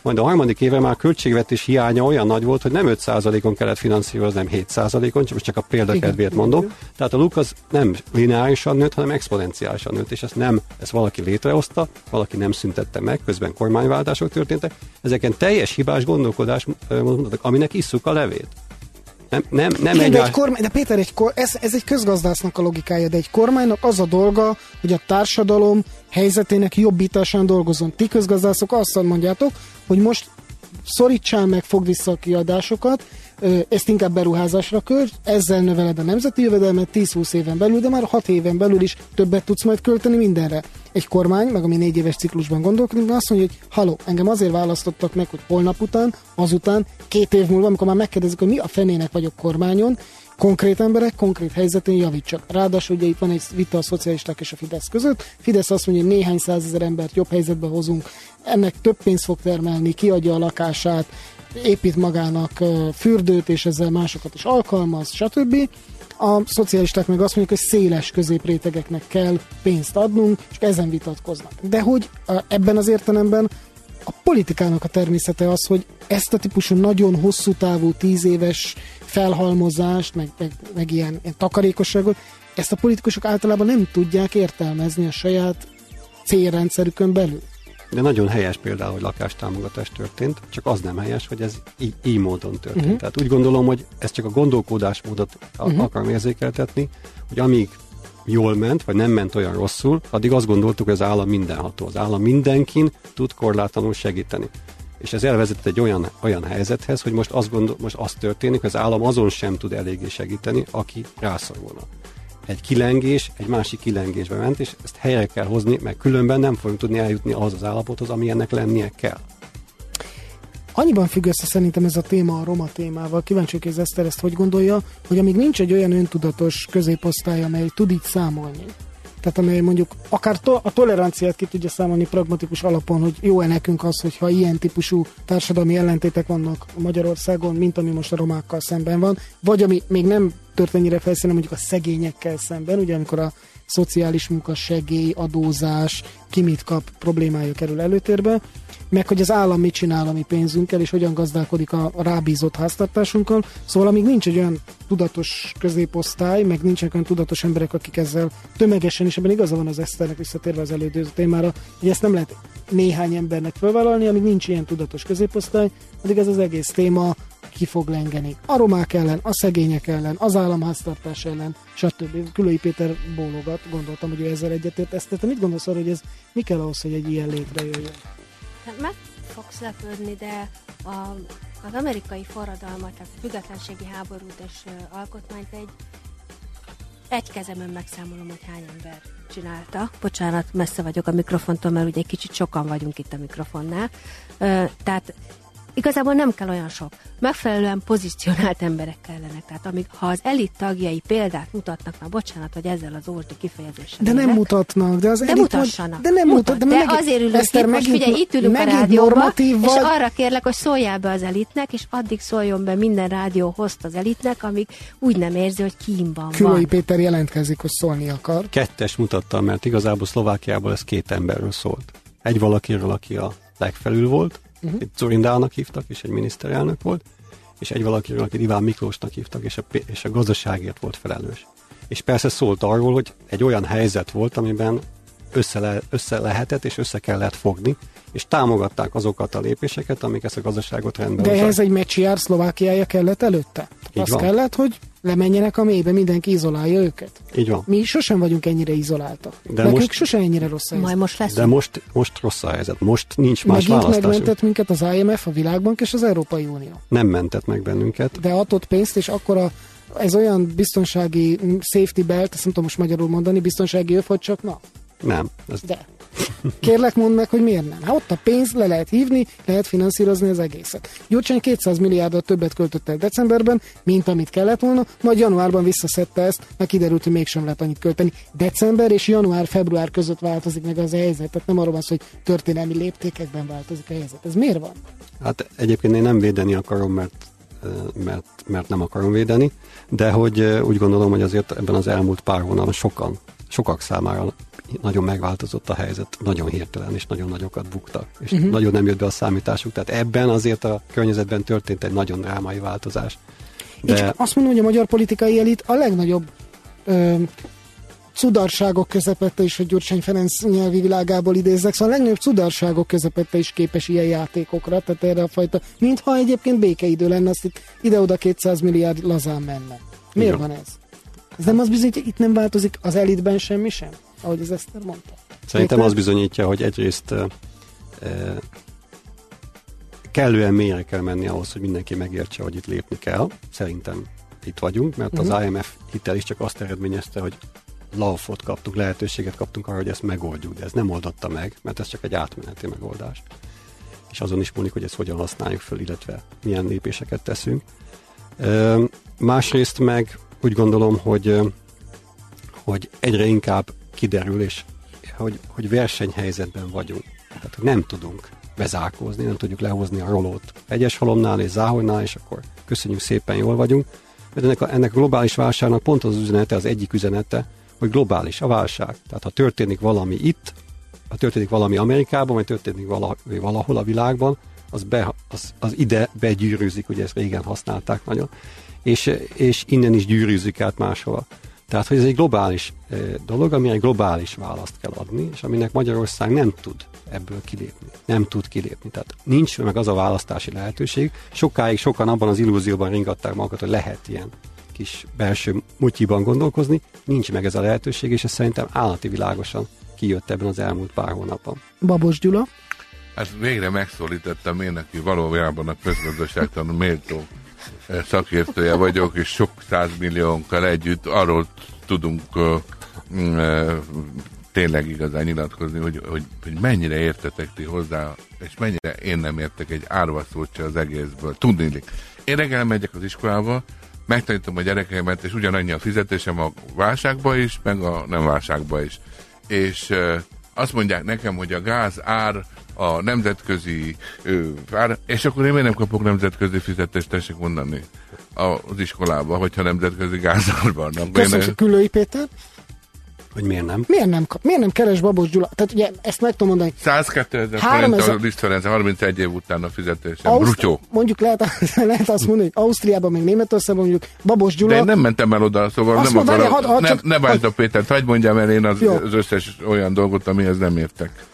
majd a harmadik éve már költségvetés hiánya olyan nagy volt, hogy nem 5%-on kellett finanszírozni, nem 7%-on, csak a példakedvéért mondom. Tehát a luk az nem lineárisan nőtt, hanem exponenciálisan nőtt, és ezt valaki létrehozta, valaki nem szüntette meg, közben kormányváltások történtek. Ezeken teljes hibás gondolkodás mondhatok, aminek isszuk a levét. Nem de Péter, ez egy közgazdásznak a logikája, de egy kormánynak az a dolga, hogy a társadalom helyzetének jobbításán dolgozzon. Ti közgazdászok azt mondjátok, hogy most szorítsál meg, fogd vissza a kiadásokat, ezt inkább beruházásra költ, ezzel növeled a nemzeti jövedelmet 10-20 éven belül, de már 6 éven belül is többet tudsz majd költeni mindenre. Egy kormány, meg ami 4 éves ciklusban gondolkodik, azt mondja, hogy haló, engem azért választottak meg, hogy holnap után, azután, 2 év múlva, amikor már megkérdezik, hogy mi a fenének vagyok kormányon, konkrét emberek, konkrét helyzetén javítsak. Ráadásul ugye itt van egy vita a szocialisták és a Fidesz között. Fidesz azt mondja, hogy néhány százezer embert jobb helyzetbe hozunk, ennek több pénzt fog termelni, kiadja a lakását, épít magának fürdőt, és ezzel másokat is alkalmaz, stb. A szocialisták meg azt mondják, hogy széles középrétegeknek kell pénzt adnunk, és ezen vitatkoznak. De hogy ebben az értelemben a politikának a természete az, hogy ezt a típusú nagyon hosszú távú 10 éves felhalmozást, meg ilyen takarékosságot, ezt a politikusok általában nem tudják értelmezni a saját célrendszerükön belül. De nagyon helyes például, hogy lakástámogatás történt, csak az nem helyes, hogy ez így módon történt. Tehát úgy gondolom, hogy ez csak a gondolkodásmódot akarom érzékeltetni, hogy amíg jól ment, vagy nem ment olyan rosszul, addig azt gondoltuk, hogy az állam mindenható. Az állam mindenkin tud korlátlanul segíteni. És ez elvezetett egy olyan helyzethez, hogy most az történik, hogy az állam azon sem tud eléggé segíteni, aki rászorulna. Egy kilengés, egy másik kilengésbe ment, és ezt helyre kell hozni, mert különben nem fogunk tudni eljutni ahhoz az állapothoz, ami ennek lennie kell. Annyiban függ össze szerintem ez a téma a roma témával, kíváncsi, hogy Eszter ezt hogy gondolja, hogy amíg nincs egy olyan öntudatos középosztály, amely tud így számolni, tehát amely mondjuk akár a toleranciát ki tudja számolni pragmatikus alapon, hogy jó-e nekünk az, hogyha ilyen típusú társadalmi ellentétek vannak Magyarországon, mint ami most a romákkal szemben van, vagy ami még nem tört ennyire felszínen, mondjuk a szegényekkel szemben, ugye amikor a szociális munkasegély, adózás, ki mit kap problémája kerül előtérbe, meg hogy az állam mit csinál a mi pénzünkkel, és hogyan gazdálkodik a rábízott háztartásunkkal. Szóval amíg nincs egy olyan tudatos középosztály, meg nincsenek olyan tudatos emberek, akik ezzel tömegesen, és ebben igaza van az Eszternek, visszatérve az elődő témára, hogy ezt nem lehet néhány embernek felvállalni, amíg nincs ilyen tudatos középosztály, addig ez az egész téma ki fog lengeni. A romák ellen, a szegények ellen, az államháztartás ellen, stb. Külői Péter bólogat, gondoltam, hogy ő ezzel egyetért. Ezt te mit gondolsz arra, hogy ez mi kell ahhoz, hogy egy ilyen létrejöjjön? Meg fogsz lepődni, de az amerikai forradalmat, tehát a függetlenségi háborút és alkotmányt egy kezemön megszámolom, hogy hány ember csinálta. Bocsánat, messze vagyok a mikrofontól, mert ugye egy kicsit sokan vagyunk itt a mikrofonnál. Tehát igazából nem kell olyan sok. Megfelelően pozícionált emberek kellenek. Tehát ha az elit tagjai példát mutatnak, már bocsánat, hogy ezzel az ózdi kifejezéssel. De nem mutatnak. De mutassanak. De nem mutatnak. De azért ülünk itt, most figyelj, itt ülünk a rádióban, és arra kérlek, hogy szóljál be az elitnek, és addig szóljon be minden rádió host az elitnek, amíg úgy nem érzi, hogy kínban van. Külői Péter jelentkezik, hogy szólni akar. 2-es mutattam, mert igazából Szlovákiából ez 2 emberről szólt. Egy valakiről, aki a legfelül volt, egy Zorindának hívtak, és egy miniszterelnök volt, és egy valakiről, akit Iván Miklósnak hívtak, és a gazdaságért volt felelős. És persze szólt arról, hogy egy olyan helyzet volt, amiben össze lehetett, és össze kellett fogni, és támogatták azokat a lépéseket, amik ezt a gazdaságot rendben hozzák. De ehhez egy Mecsiár Szlovákiája kellett előtte? Az kellett, hogy lemenjenek a mélybe, mindenki izolálja őket. Így van. Mi sosem vagyunk ennyire izoláltak. Nekünk sosem ennyire rossz helyzet. Majd most lesz. De most rossz a helyzet. Most nincs más választásunk. Megmentett minket az IMF, a Világbank és az Európai Unió. Nem mentett meg bennünket. De adott pénzt, és akkor ez olyan biztonsági safety belt, ezt nem tudom most magyarul mondani, biztonsági öv, hogy csak na. Nem. De. Kérlek, mondd meg, hogy miért nem. Hát ott a pénz, le lehet hívni, lehet finanszírozni az egészet. Gyurcsány 200 milliárdot többet költött el decemberben, mint amit kellett volna, majd januárban visszaszedte ezt, mert kiderült, hogy mégsem lehet annyit költeni. December és január-február között változik meg az a helyzet. Tehát nem arról van szó, hogy történelmi léptékekben változik a helyzet. Ez miért van? Hát egyébként én nem védeni akarom, mert nem akarom védeni, de hogy úgy gondolom, hogy azért ebben az elmúlt pár hónapban sokak számára nagyon megváltozott a helyzet, nagyon hirtelen, és nagyon nagyokat buktak, és nagyon nem jött be a számításuk, tehát ebben azért a környezetben történt egy nagyon drámai változás. Én csak azt mondom, hogy a magyar politikai elit a legnagyobb cudarságok közepette is, hogy Gyurcsány Ferenc nyelvi világából idézzek, szóval a legnagyobb cudarságok közepette is képes ilyen játékokra, tehát erre a fajta, mintha egyébként békeidő lenne, azt itt ide-oda 200 milliárd lazán menne. Miért Igen. van ez? Ez nem az bizonyítja, hogy itt nem változik az elitben semmi sem, ahogy az Eszter mondta. Szerintem az bizonyítja, hogy egyrészt kellően mélyre kell menni ahhoz, hogy mindenki megértse, hogy itt lépni kell. Szerintem itt vagyunk, mert az IMF hitel is csak azt eredményezte, hogy laufot kaptunk, lehetőséget kaptunk arra, hogy ezt megoldjuk, de ez nem oldotta meg, mert ez csak egy átmeneti megoldás. És azon is múlik, hogy ezt hogyan használjuk föl, illetve milyen lépéseket teszünk. Másrészt meg úgy gondolom, hogy egyre inkább kiderül, és hogy versenyhelyzetben vagyunk. Tehát, hogy nem tudunk bezárkózni, nem tudjuk lehozni a rolót Egyeshalomnál és Záhonynál, és akkor köszönjük szépen, jól vagyunk. Mert ennek a globális válságnak pont az üzenete, az egyik üzenete, hogy globális a válság. Tehát ha történik valami itt, ha történik valami Amerikában, vagy történik valahol a világban, az ide begyűrűzik, ugye ezt régen használták nagyon, és innen is gyűrűzik át máshova. Tehát, hogy ez egy globális dolog, amire globális választ kell adni, és aminek Magyarország nem tud ebből kilépni. Nem tud kilépni. Tehát nincs meg az a választási lehetőség. Sokáig sokan abban az illúzióban ringatták magukat, hogy lehet ilyen kis belső mutyiban gondolkozni. Nincs meg ez a lehetőség, és ez szerintem állati világosan kijött ebben az elmúlt pár hónapban. Babos Gyula? Hát végre megszólítottam én, aki valójában a közgazdaságtan méltó szakértője vagyok, és sok százmilliónkkal együtt arról tudunk tényleg igazán nyilatkozni, hogy mennyire értetek ti hozzá, és mennyire én nem értek egy árva szót se az egészből. Tudniillik. Én reggel megyek az iskolába, megtanítom a gyerekeimet, és ugyanannyi a fizetésem a válságba is, meg a nem válságba is. És azt mondják nekem, hogy a gáz ár a nemzetközi ár, és akkor én miért nem kapok nemzetközi fizetést, tessék mondani az iskolába, hogyha nemzetközi gázár vannak. Köszönöm, Küllői Péter. Hogy miért nem? Miért nem keres Babos Gyula? Tehát ugye ezt meg tudom mondani. 102 000 forint a Liszt Ferenc, 31 év után a fizetésem. Brutyó. Mondjuk lehet azt mondani, hogy Ausztriában, meg Németországban mondjuk Babos Gyula. De én nem mentem el oda, szóval azt nem akarom. Ne bántsd a Pétert, hagyd mondjam el én az összes olyan dolgot, amihez nem értek.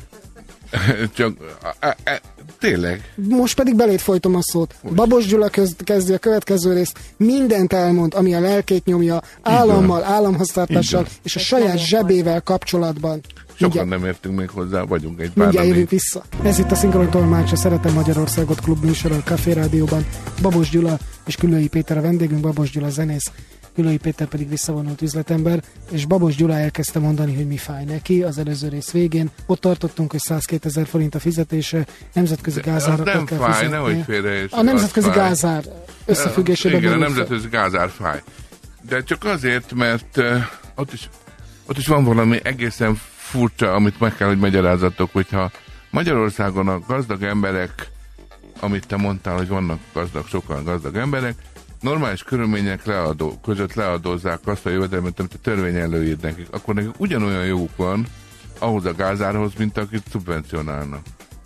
Csak tényleg. Most pedig belét folytom a szót. Babos Gyula kezdi a következő részt. Mindent elmond, ami a lelkét nyomja, állammal, államháztartással és a saját zsebével kapcsolatban. Sokan nem értünk még hozzá, vagyunk egy pár. Mindjárt jövünk vissza. Ez itt a Szinkron Tolmács, a Szeretem Magyarországot klub műsora a Café Rádióban. Babos Gyula és Küllői Péter a vendégünk, Babos Gyula zenész, Küllői Péter pedig visszavonult üzletember, és Babos Gyula elkezdte mondani, hogy mi fáj neki az előző rész végén. Ott tartottunk, hogy 102 000 forint a fizetése, nemzetközi gázárakat kell fizetni. Nem fáj, nehogy félre. A nemzetközi gázár összefüggésében. Igen, a nemzetközi gázár fáj. De csak azért, mert ott is van valami egészen furcsa, amit meg kell, hogy magyarázatok, hogyha Magyarországon a gazdag emberek, amit te mondtál, hogy vannak sokan gazdag emberek, normális körülmények között leadózzák azt a jövedelmet, amit a törvény előír nekik, akkor nekik ugyanolyan jók van ahhoz a gázárhoz, mint akit szubvencionálnak.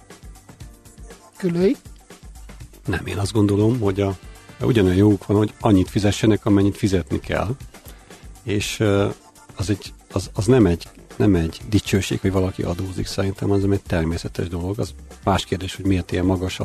Külői? Nem, én azt gondolom, hogy ugyanolyan jók van, hogy annyit fizessenek, amennyit fizetni kell. És az nem egy dicsőség, hogy valaki adózik, szerintem az egy természetes dolog. Az más kérdés, hogy miért ilyen magas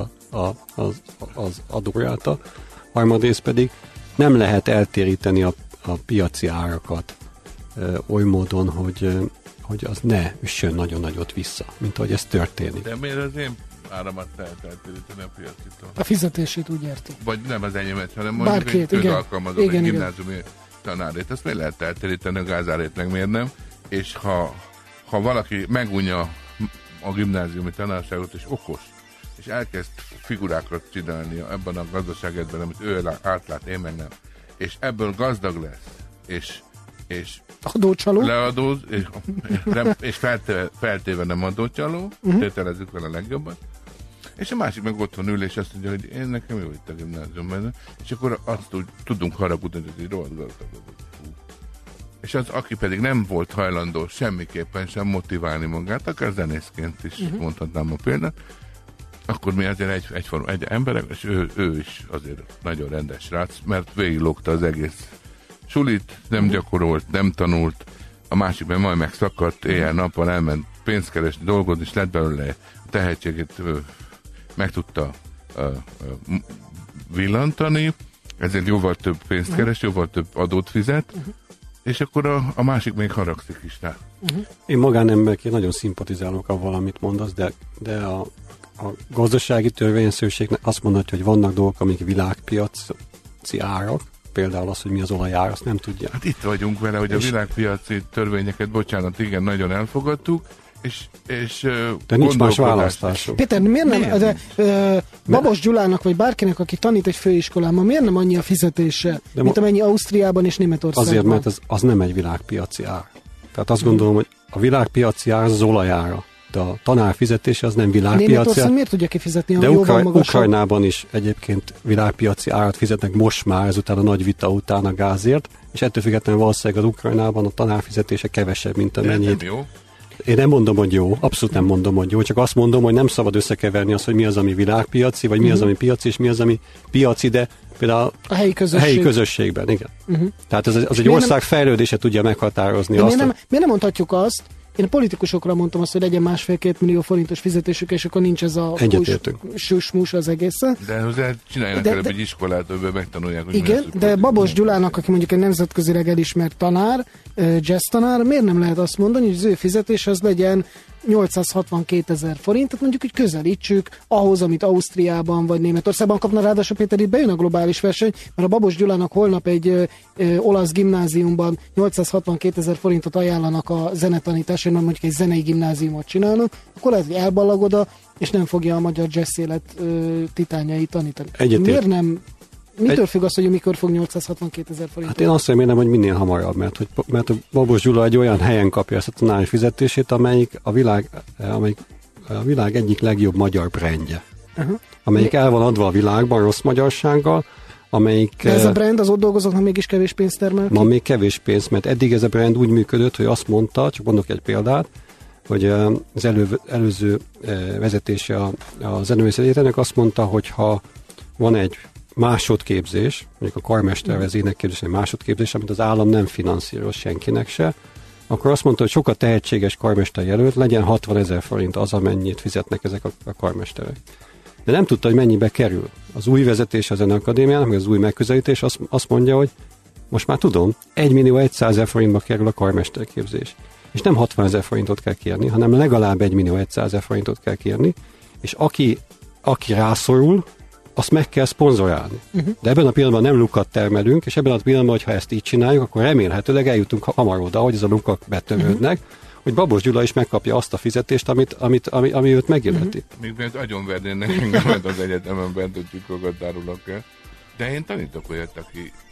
az adóráta. Harmadrészt pedig nem lehet eltéríteni a piaci árakat oly módon, hogy az ne üssön nagyon nagyot vissza, mint ahogy ez történik. De miért az én áramat lehet eltéríteni a piacitól? A fizetését úgy érti. Vagy nem az enyémet, hanem mondjuk egy közalkalmazott, egy gimnáziumi tanárét. Azt miért lehet eltéríteni a gázárét, meg miért nem? És ha valaki megunja a gimnáziumi tanárságot, és okos, és elkezd figurákat csinálni ebben a gazdaságedben, amit ő átlát, én meg nem, és ebből gazdag lesz, és adócsaló, leadóz, és feltéve nem adócsaló, tételezzük vele a legjobban, és a másik meg otthon ül, és azt mondja, hogy én nekem jó itt a gimnáziumban, és akkor azt tudunk haragudni, hogy egy rohadt gazdag. és az, aki pedig nem volt hajlandó semmiképpen sem motiválni magát, akár zenészként is mondhatnám a példát, akkor mi azért egy emberek, és ő is azért nagyon rendes srác, mert végiglógta az egész sulit, nem gyakorolt, nem tanult, a másikban majd megszakadt, éjjel-nappal elment pénzt keresni, dolgozni, és lett belőle a tehetségét, meg tudta villantani, ezért jóval több pénzt keres, jóval több adót fizet, és akkor a másik még haragszik is rá. Én magánemberként nagyon szimpatizálok avval, amit mondasz, de a gazdasági törvényszerűség azt mondhatja, hogy vannak dolgok, amik világpiaci árak, például az, hogy mi az olajár, azt nem tudják. Hát itt vagyunk vele, hogy a világpiaci törvényeket, bocsánat, igen, nagyon elfogadtuk, és de nincs más választásunk. Péter, miért nem? Babos Gyulának, vagy bárkinek, aki tanít egy főiskolában, miért nem annyi a fizetése, mint amennyi Ausztriában és Németországban? Azért, mert az nem egy világpiaci ár. Tehát azt gondolom, hogy a világpiaci ár az olajára, de a tanár fizetése az nem világpiaci. Németország miért tudja kifizetni, de Ukrajnában is egyébként világpiaci árat fizetnek most már, ezután a nagy vita után a gázért, és ettől függetlenül valószínűleg az Ukrajnában a tanár fizetése kevesebb, mint amennyit. Nem jó. Én nem mondom, hogy jó, abszolút nem mondom, hogy jó, csak azt mondom, hogy nem szabad összekeverni azt, hogy mi az, ami világpiaci, vagy mi az, ami piaci, és mi az, ami piaci, de például a helyi közösségben, igen. Tehát az egy ország fejlődése tudja meghatározni azt. Miért nem mondhatjuk azt, én a politikusokra mondtam azt, hogy legyen 1,5-2 millió forintos fizetésük, és akkor nincs ez a susmus az egészen. De hozzá csináljanak előbb egy iskolát, amiben megtanulják, hogy igen, de Babos Gyulának, aki mondjuk egy nemzetközileg elismert tanár, jazz tanár, miért nem lehet azt mondani, hogy az ő fizetés az legyen 862 000 forint, tehát mondjuk, hogy közelítsük ahhoz, amit Ausztriában vagy Németországban kapna. Ráadásul Péter, itt bejön a globális verseny, mert a Babos Gyulának holnap egy olasz gimnáziumban 862 000 forintot ajánlanak a zenetanításért, mert mondjuk egy zenei gimnáziumot csinálnak, akkor lehet, hogy elballag oda, és nem fogja a magyar jazz élet titányait tanítani. Miért nem? Mitől függ az, hogy mikor fog 862 000 forint? Hát én azt remélem, hogy minél hamarabb, mert a Babos Gyula egy olyan helyen kapja ezt a tanári fizetését, amelyik a világ egyik legjobb magyar brandje. Amelyik el van adva a világban rossz magyarsággal, amelyik... De ez a brand az ott dolgozóknak mégis kevés pénzt termel ki? Ma még kevés pénz, mert eddig ez a brand úgy működött, hogy azt mondta, csak mondok egy példát, hogy az előző vezetése a Zeneművészeti Egyetemnek azt mondta, hogy ha van egy másodképzés, mondjuk a karmesterhez énekképzés egy másodképzés, amit az állam nem finanszíroz senkinek se, akkor azt mondta, hogy sokkal tehetséges karmester jelölt, legyen 60 000 forint az, amennyit fizetnek ezek a karmesterek. De nem tudta, hogy mennyibe kerül. Az új vezetés a Zeneakadémiának, meg az új megközelítés azt mondja, hogy most már tudom, 1 100 000 forintba kerül a karmesterképzés. És nem 60 000 forintot kell kérni, hanem legalább 1 100 000 forintot kell kérni, és aki rászorul, azt meg kell szponzorálni. De ebben a pillanatban nem lukat termelünk, és ebben a pillanatban, hogyha ezt így csináljuk, akkor remélhetőleg eljutunk hamar oda, hogy ez a lukak betörődnek, hogy Babos Gyula is megkapja azt a fizetést, ami őt megilleti. Még mert agyonvernének engem az egyetemen bent, hogy titkokat árulok el. De én tanítok olyat,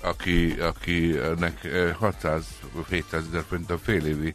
akinek 600-700 000 forint a félévi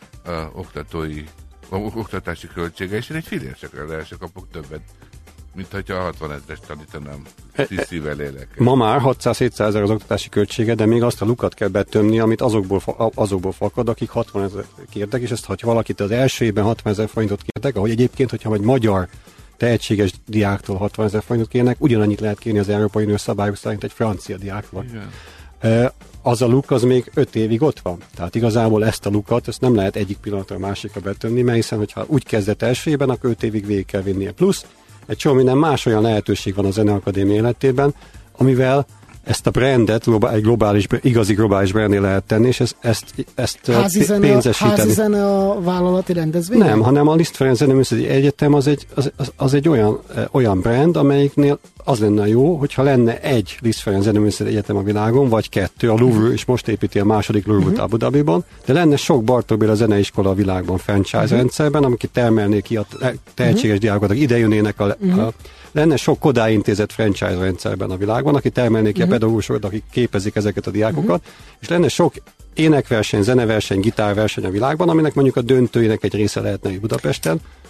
oktatási költsége, és én egy fillérsekre se kapok többet, mint hogyha 60 000-es tanítanám, szívvel élek. Ma már 600-700 000 az oktatási költsége, de még azt a lukat kell betömni, amit azokból fakad, akik 60 000 kértek, és ezt, ha valakit az első évben 60 000 forintot kértek, ahogy egyébként, hogyha egy magyar tehetséges diáktól 60 000 forintot kérnek, ugyanannyit lehet kérni az Európai Unió szabályok szerint egy francia diáktól. Az a luk az még 5 évig ott van. Tehát igazából ezt a lukat, ezt nem lehet egyik pillanatra a másikra betömni, mert hiszen, hogyha úgy kezdett első évben, akkor 5 évig végig kell vinnie. Plusz egy csomó minden más olyan lehetőség van a Zeneakadémia életében, amivel ezt a brandet egy igazi globális brandé lehet tenni, és ezt pénzesíteni. Házi zene a vállalati rendezvény? Nem, hanem a Liszt Ferenc Zeneművészeti Egyetem az egy olyan brand, amelyiknél az lenne jó, hogyha lenne egy Liszt Ferenc Zeneművészeti Egyetem a világon, vagy 2, a Louvre is most építi a második Louvre-t Abu Dhabiban, de lenne sok Bartók Béla zeneiskola a világban franchise rendszerben, amik termelnék ki a tehetséges diákokat, akik ide jönnének lenne sok Kodály Intézet franchise rendszerben a világban, aki termelnék ki a pedagógusokat, akik képezik ezeket a diákokat, és lenne sok énekverseny, zeneverseny, gitárverseny a világban, aminek mondjuk a döntőinek egy része lehetne Budapesten,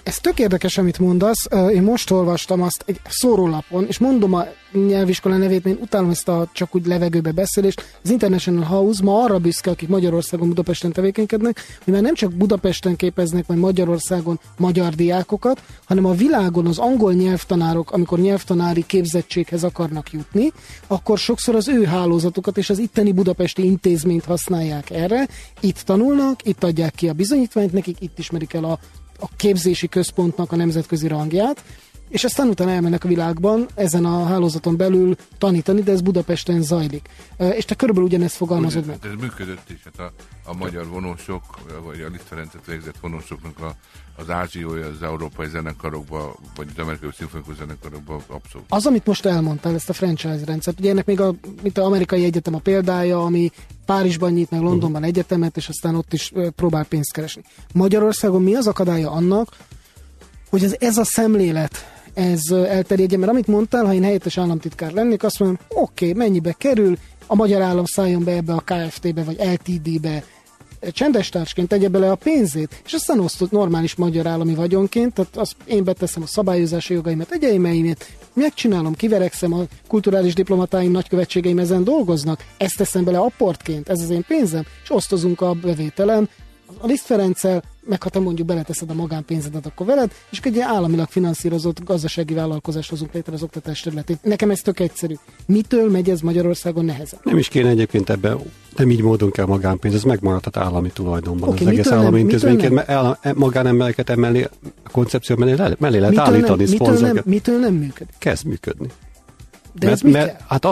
Ez tök érdekes, amit mondasz. Én most olvastam azt egy szórólapon, és mondom a nyelviskola nevét, mert én utálom ezt a csak úgy levegőbe beszélést. Az International House ma arra büszke, akik Magyarországon, Budapesten tevékenykednek, hogy már nem csak Budapesten képeznek, vagy Magyarországon magyar diákokat, hanem a világon az angol nyelvtanárok, amikor nyelvtanári képzettséghez akarnak jutni, akkor sokszor az ő hálózatukat és az itteni budapesti intézményt használják erre. Itt tanulnak, itt adják ki a bizonyítványt nekik, itt ismerik el a képzési központnak a nemzetközi rangját, és aztán utána elmennek a világban ezen a hálózaton belül tanítani, de ez Budapesten zajlik. És te körülbelül ugyanezt fogalmazod meg. Ez működött is, hát a magyar vonósok, vagy a Liszt Ferencet végzett vonósoknak az ázsiója az európai zenekarokba, vagy az amerikai szimfonikus zenekarokba abszolút. Az, amit most elmondtál, ezt a franchise rendszert, ugye ennek még mint az amerikai egyetem a példája, ami Párizsban nyit, meg Londonban egyetemet, és aztán ott is próbál pénzt keresni. Magyarországon mi az akadálya annak, hogy ez a szemlélet, ez elterjedjen, mert amit mondtál, ha én helyettes államtitkár lennék, azt mondom, oké, mennyibe kerül, a magyar állam szálljon be ebbe a KFT-be, vagy LTD-be, csendes társként tegye bele a pénzét, és aztán osztott normális magyar állami vagyonként, tehát azt én beteszem a szabályozási jogaimat, egyeimet, megcsinálom, kiverekszem, a kulturális diplomatáim, nagykövetségeim ezen dolgoznak, ezt teszem bele apportként, ez az én pénzem, és osztozunk a bevételen, a Liszt Ferenccel, meg ha te mondjuk beleteszed a magánpénzedet, akkor veled, és egy ilyen államilag finanszírozott gazdasági vállalkozást hozunk létre az oktatás területén. Nekem ez tök egyszerű. Mitől megy ez Magyarországon nehezen? Nem is kéne egyébként ebben, nem így módon kell magánpénz, ez megmaradhat állami tulajdonban. Okay, az egész állami intézményként magánembereket emellé, a koncepció mellé lehet állítani szponzorokat. Mitől nem működik? Kezd működni. De ez mit kell? Hát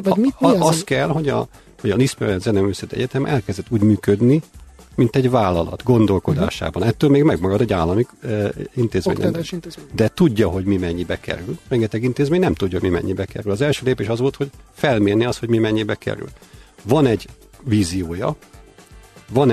az kell, hogy a Liszt Ferenc Zeneművészeti Egyetem elkezdett úgy működni, mint egy vállalat gondolkodásában. Ettől még megmarad egy állami intézmény. De tudja, hogy mi mennyibe kerül. Rengeteg intézmény nem tudja, hogy mi mennyibe kerül. Az első lépés az volt, hogy felmérni azt, hogy mi mennyibe kerül. Van egy víziója, van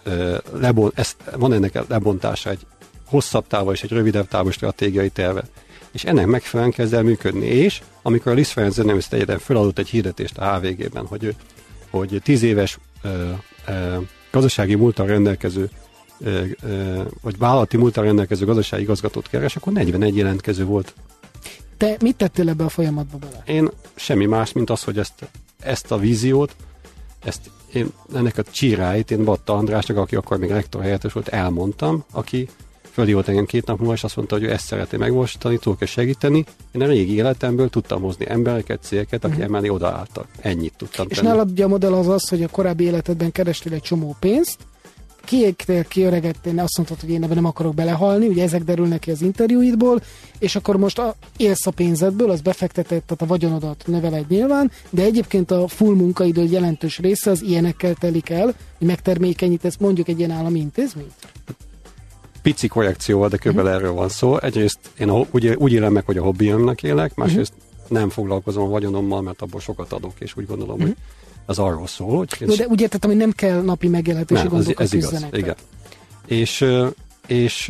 ennek a lebontása egy hosszabb távú és egy rövidebb távú stratégiai terve. És ennek megfelelően kezd el működni. És amikor a Liszt Ferenc Zeneművészeti Egyetem feladott egy hirdetést a HVG-ben, hogy 10 éves gazdasági múlttal rendelkező, vagy vállalati múlttal rendelkező gazdasági igazgatót keres, akkor 41 jelentkező volt. Te mit tettél ebbe a folyamatba bele? Én semmi más, mint az, hogy ezt a víziót, ennek a csíráit én Batta Andrásnak, aki akkor még rektor helyettes volt, elmondtam, aki fölhívott engem 2 nap múlva, és azt mondta, hogy ő ezt szeretné megvalósítani, túl kell segíteni. Én a régi életemből tudtam hozni embereket, cégeket, akik emellé odaálltak. Ennyit tudtam tenni. És nálad a modell az, hogy a korábbi életedben kerestél egy csomó pénzt, kiégtél, kiöregedtél, azt mondtad, hogy én ebben nem akarok belehalni, ugye ezek derülnek ki az interjúidból, és akkor most élsz a pénzedből, az befektetett, tehát a vagyonodat növeled nyilván, de egyébként a full munkaidő jelentős része az ilyenekkel telik el, hogy megtermékenyítesz mondjuk egy ilyen állami intézményt? Pici korrekcióval, de körülbelül erről van szó. Egyrészt én úgy élem meg, hogy a hobbiemnek élek, másrészt nem foglalkozom a vagyonommal, mert abból sokat adok, és úgy gondolom, hogy az arról szól. Hogy de úgy értettem, hogy nem kell napi megélhetési gondokat küzdenek. Ez igaz, igen. És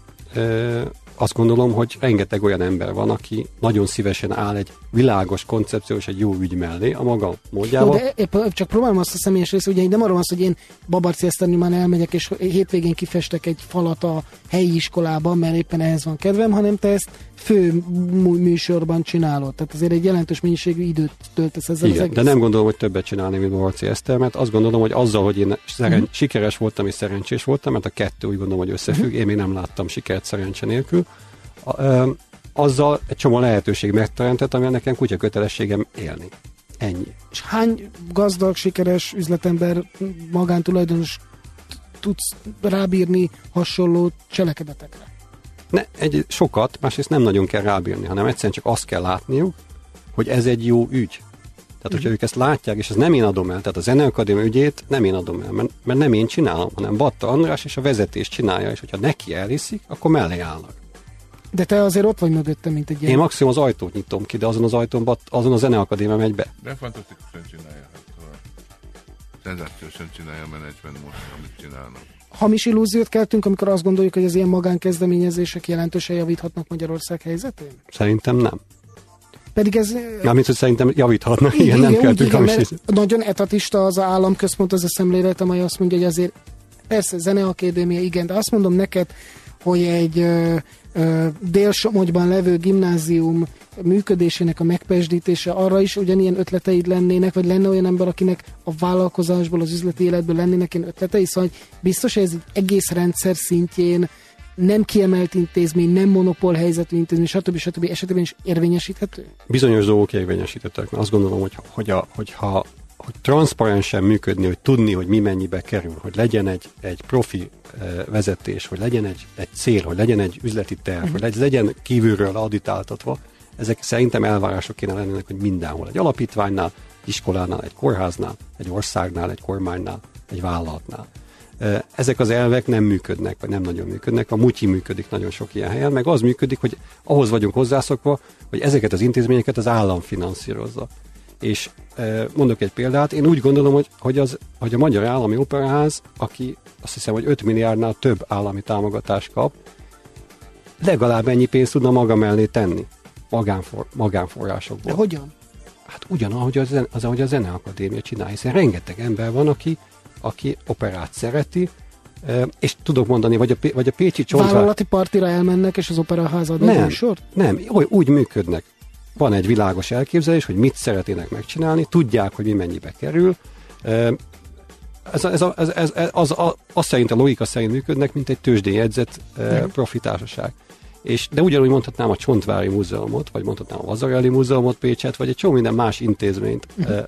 azt gondolom, hogy rengeteg olyan ember van, aki nagyon szívesen áll egy világos koncepció és egy jó ügy mellé a maga módjával. De épp csak próbálom azt a személyes részt, ugye nem arról van szó, hogy én Babarci Eszternémán elmegyek, és hétvégén kifestek egy falat a helyi iskolában, mert éppen ehhez van kedvem, hanem te ezt fő műsorban csinálod. Tehát azért egy jelentős mennyiségű időt töltesz ezzel. Igen, az egész. De nem gondolom, hogy többet csinálni, mint Babarci Eszter, mert azt gondolom, hogy azzal, hogy én sikeres voltam és szerencsés voltam, mert a kettő úgy gondolom, hogy összefügg, én még nem láttam sikert szerencse nélkül, azzal egy csomó lehetőség megteremtett, amivel nekem kutya kötelességem élni. Ennyi. És hány gazdag, sikeres üzletember, magántulajdonos tudsz rábírni hasonló cselekedetekre? Sokat, másrészt nem nagyon kell rábírni, hanem egyszerűen csak azt kell látniuk, hogy ez egy jó ügy. Tehát, hogyha ők ezt látják, és ezt nem én adom el, tehát a Zeneakadémia ügyét nem én adom el, mert nem én csinálom, hanem Batta András és a vezetés csinálja, és hogyha neki elhiszik, akkor mellé állnak. De te azért ott vagy mögöttem, mint egy ilyen. Én maximum az ajtót nyitom ki, de azon az ajtón, azon a Zeneakadémia megy be. De fantasztikusan csinálja. Szenzációsan csinálja a menedzsment most, amit csinálnak. Hamis illúziót keltünk, amikor azt gondoljuk, hogy az ilyen magánkezdeményezések jelentősen javíthatnak Magyarország helyzetén? Szerintem nem. Pedig ez... Mármint, hogy szerintem javíthatnak, igen, nem keltünk hamis illúziót. Nagyon etatista az államközpont, az a szemlélet, amely azt mondja, hogy azért persze Zeneakadémia, igen, de azt mondom neked, hogy egy Dél-Somogyban levő gimnázium működésének a megpesdítése, arra is ugyanilyen ötleteid lennének, vagy lenne olyan ember, akinek a vállalkozásból, az üzleti életből lennének ilyen ötletei, szóval biztos, hogy ez egy egész rendszer szintjén nem kiemelt intézmény, nem monopól helyzetű intézmény, stb. Esetében is érvényesíthető? Bizonyos dolgok érvényesítettek, mert azt gondolom, hogy transzparensen működni, hogy tudni, hogy mi mennyibe kerül, hogy legyen egy profi vezetés, hogy legyen egy cél, hogy legyen egy üzleti terv, hogy legyen kívülről auditáltatva, ezek szerintem elvárások kéne lennének, hogy mindenhol. Egy alapítványnál, iskolánál, egy kórháznál, egy országnál, egy kormánynál, egy vállalatnál. Ezek az elvek nem működnek, vagy nem nagyon működnek. A mutyi működik nagyon sok ilyen helyen, meg az működik, hogy ahhoz vagyunk hozzászokva, hogy ezeket az intézményeket az állam finanszírozza. És mondok egy példát, én úgy gondolom, hogy a Magyar Állami Operaház, aki azt hiszem, hogy 5 milliárdnál több állami támogatást kap, legalább ennyi pénzt tudna maga mellé tenni magánforrásokból. De hogyan? Hát ugyanahogy ahogy a Zeneakadémia csinál, hiszen rengeteg ember van, aki operát szereti, és tudok mondani, vagy a Pécsi Csontvár... Vállalati partira elmennek, és az operaház ad egy sort? Nem, úgy működnek. Van egy világos elképzelés, hogy mit szeretnének megcsinálni, tudják, hogy mi mennyibe kerül. Az szerint, a logika szerint működnek, mint egy tőzsdén jegyzett profitársaság. De ugyanúgy mondhatnám a Csontvári Múzeumot, vagy mondhatnám a Vazarelli Múzeumot Pécset, vagy egy csomó minden más intézményt,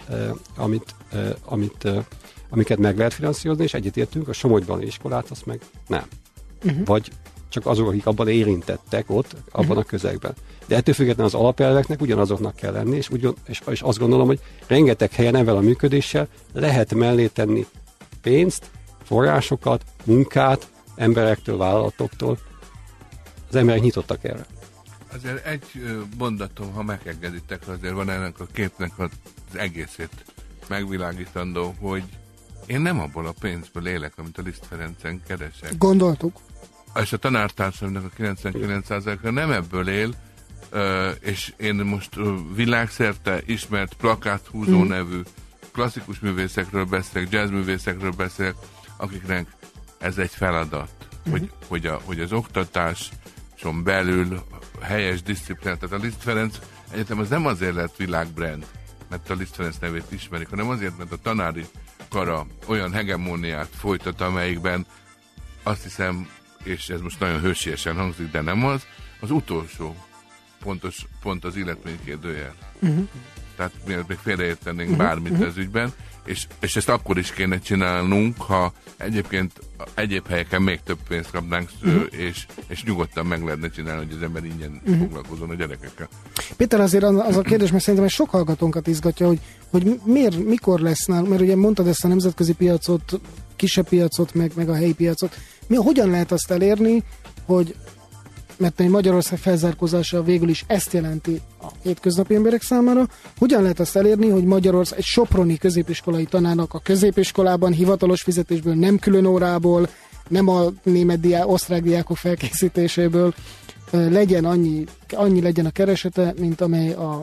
amiket meg lehet finanszírozni, és egyetértünk, a Somogyban iskolát, azt meg nem. Vagy csak azok, akik abban érintettek ott, abban a közegben. De ettől függetlenül az alapelveknek ugyanazoknak kell lenni, és azt gondolom, hogy rengeteg helyen ezzel a működéssel lehet mellé tenni pénzt, forrásokat, munkát, emberektől, vállalatoktól. Az emberek nyitottak erre. Azért egy mondatom, ha megengeditek, azért van ennek a képnek az egészét megvilágítandó, hogy én nem abból a pénzből élek, amit a Liszt Ferencen keresek. Gondoltuk. És a tanártársamnak a 99%-a nem ebből él, és én most világszerte ismert plakáthúzó nevű klasszikus művészekről beszélek, jazzművészekről beszélek, akiknek ez egy feladat, hogy az oktatáson belül helyes diszciplínát, tehát a Liszt Ferenc Egyetem az nem azért lett világbrand, mert a Liszt Ferenc nevét ismerik, hanem azért, mert a tanári kara olyan hegemóniát folytat, amelyikben azt hiszem, és ez most nagyon hősiesen hangzik, de nem az utolsó pont az illetménykérdőjel. Tehát még félreértenénk bármit ez ügyben, és ezt akkor is kéne csinálnunk, ha egyébként egyéb helyeken még több pénzt kapnánk, és nyugodtan meg lehetne csinálni, hogy az ember ingyen foglalkozon a gyerekekkel. Péter, azért az a kérdés, mert szerintem sok hallgatónkat izgatja, hogy miért, mikor lesz nálunk, mert ugye mondtad ezt a nemzetközi piacot, kisebb piacot, meg a helyi piacot. Hogyan lehet azt elérni, hogy mert egy Magyarország felzárkózása végül is ezt jelenti a hétköznapi emberek számára. Hogyan lehet azt elérni, hogy Magyarország egy soproni középiskolai tanárnak a középiskolában hivatalos fizetésből, nem külön órából, nem a osztrák diákok felkészítéséből legyen annyi legyen a keresete, mint amely a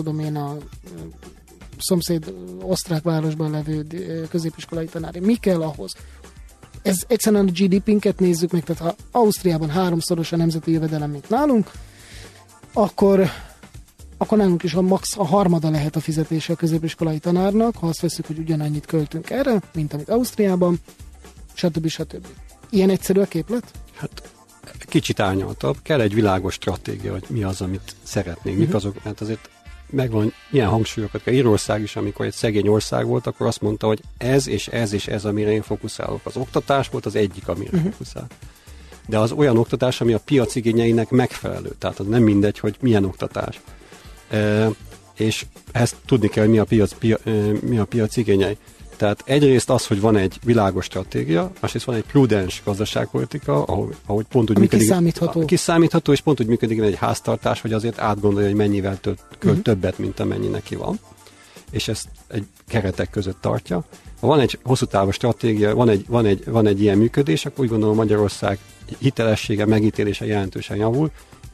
szomszéd osztrák városban levő középiskolai tanári. Mi kell ahhoz? Ez egyszerűen a GDP-nket nézzük meg, tehát ha Ausztriában 3-szoros a nemzeti jövedelem, mint nálunk, akkor nálunk is a harmada lehet a fizetése a középiskolai tanárnak, ha azt veszük, hogy ugyanannyit költünk erre, mint amit Ausztriában, stb. Ilyen egyszerű a képlet? Hát kicsit árnyaltabb. Kell egy világos stratégia, hogy mi az, amit szeretnénk. Mik azok, mert azért megvan ilyen hangsúlyokat. Írország is, amikor egy szegény ország volt, akkor azt mondta, hogy ez és ez és ez, amire én fokuszálok. Az oktatás volt az egyik, amire fokuszál. De az olyan oktatás, ami a piac igényeinek megfelelő. Tehát az nem mindegy, hogy milyen oktatás. És ezt tudni kell, hogy mi a piac igényei. Tehát egyrészt az, hogy van egy világos stratégia, másrészt van egy prudens gazdaságpolitika, ahogy pont úgy működik. Kiszámítható, és pont úgy működik egy háztartás, hogy azért átgondolja, hogy mennyivel költ többet, mint amennyi neki van. És ezt egy keretek között tartja. Ha van egy hosszú távú stratégia, van egy ilyen működés, akkor úgy gondolom Magyarország hitelessége, megítélése jelentősen javul,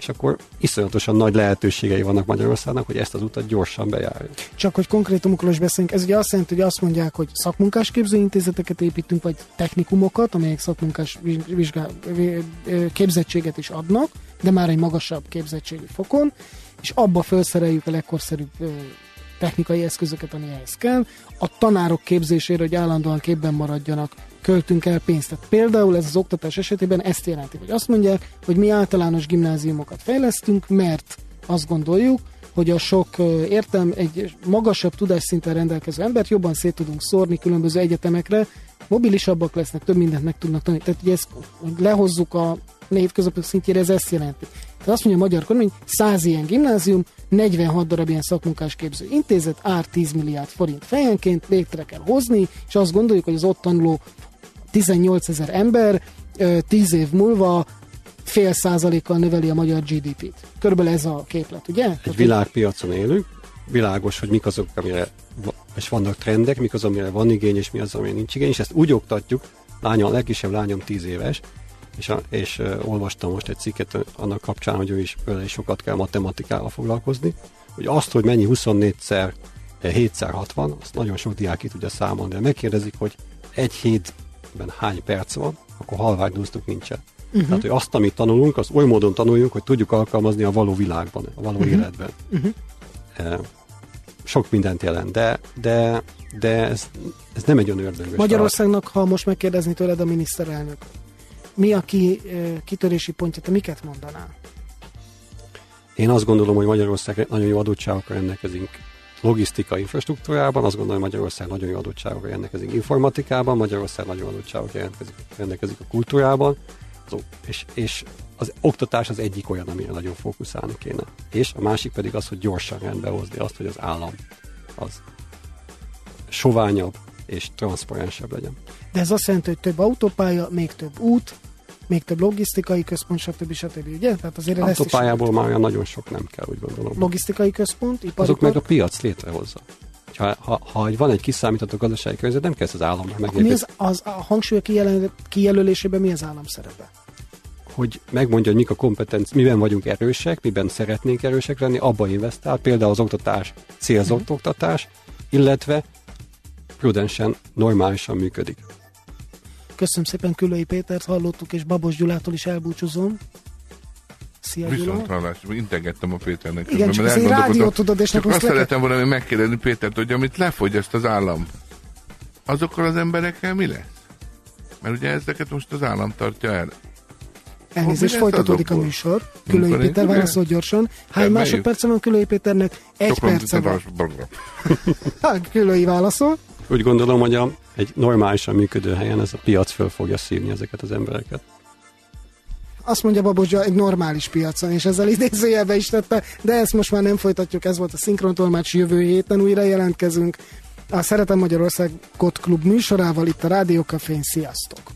és akkor iszonyatosan nagy lehetőségei vannak Magyarországnak, hogy ezt az utat gyorsan bejárja. Csak hogy konkrétumokról is beszélünk, ez ugye azt jelenti, hogy azt mondják, hogy szakmunkás képzőintézeteket építünk, vagy technikumokat, amelyek szakmunkás képzettséget is adnak, de már egy magasabb képzettségi fokon, és abba felszereljük a legkorszerűbb technikai eszközöket, ami ehhez kell. A tanárok képzésére, hogy állandóan képben maradjanak, költünk el pénzt. Tehát például ez az oktatás esetében ezt jelenti, hogy azt mondják, hogy mi általános gimnáziumokat fejlesztünk, mert azt gondoljuk, hogy a sok egy magasabb tudásszinten rendelkező embert jobban szét tudunk szórni különböző egyetemekre, mobilisabbak lesznek, több mindent meg tudnak tanulni. Tehát, hogy ezt lehozzuk a hétköznapok szintjére, ez ezt jelenti. Tehát azt mondja a magyar kormány, 100 ilyen gimnázium, 46 darab ilyen szakmunkás képző intézet, ár 10 milliárd forint fejenként, létre kell hozni, és azt gondoljuk, hogy az ott tanuló 18 000 ember 10 év múlva 0,5%-kal növeli a magyar GDP-t. Körülbelül ez a képlet, ugye? Egy világpiacon élünk, világos, hogy mik azok, amire és vannak trendek, mik az, amire van igény, és mi az, amire nincs igény, és ezt úgy oktatjuk, a legkisebb lányom 10 éves, és olvastam most egy cikket annak kapcsán, hogy ő is sokat kell matematikával foglalkozni, hogy azt, hogy mennyi 24x 7x60, azt nagyon sok diák ki tudja számolni, de megkérdezik, hogy egy hétben hány perc van, akkor halványdúsztuk nincsen. Tehát, hogy azt, amit tanulunk, az oly módon tanuljunk, hogy tudjuk alkalmazni a való világban, a való életben. Sok mindent jelent, de ez nem egy olyan ördögös. Magyarországnak, ha most megkérdezni tőled a miniszterelnök, mi a kitörési pontja, te miket mondanál? Én azt gondolom, hogy Magyarország nagyon jó adottságokkal rendelkezik logisztikai infrastruktúrában, azt gondolom, hogy Magyarország nagyon jó adottságokkal rendelkezik informatikában, Magyarország nagyon adottságokkal rendelkezik a kultúrában, és az oktatás az egyik olyan, amire nagyon fókuszálni kéne. És a másik pedig az, hogy gyorsan rendbe hozni azt, hogy az állam az soványabb és transzparensebb legyen. De ez azt jelenti, hogy több autópálya, még több út, még több logisztikai központ, stb. Ugye? Tehát azért autópályából már olyan nagyon sok nem kell, úgy gondolom. Logisztikai központ, iparipar. Azok meg a piac létrehozza. Ha van egy kiszámítható gazdasági környezet, nem kell az államnak megérkezni. A hangsúly kijelölésében mi az állam szerepe? Hogy megmondja, hogy mik a kompetenciák, miben vagyunk erősek, miben szeretnénk erősek lenni, abba investál, például az oktatás, célzott oktatás, illetve prudensen, normálisan működik. Köszönöm szépen, Küllői Pétert hallottuk, és Babos Gyulától is elbúcsúzom. Szia, viszont hallásra, integettem a Péternek. Igen, csak ez egy rádió, tudod, és csak azt szeretem volna megkérdezni Pétert, hogy amit lefogyaszt az állam, azokkal az emberekkel mi lesz? Mert ugye ezeket most az állam tartja el. Elnézést, folytatódik a műsor. Küllői Péter válaszol gyorsan. Hány másodperce van Küllői Péternek? 1 perce van. Küllői válaszol. Úgy gondolom, hogy egy normálisan működő helyen ez a piac föl fogja szívni ezeket az embereket. Azt mondja Babos Gyula, egy normális piacon, és ezzel idézőjelbe is tette, de ezt most már nem folytatjuk, ez volt a Szinkrontolmács, jövő héten újra jelentkezünk. A Szeretem Magyarországot Klub műsorával itt a Rádió Cafén. Sziasztok!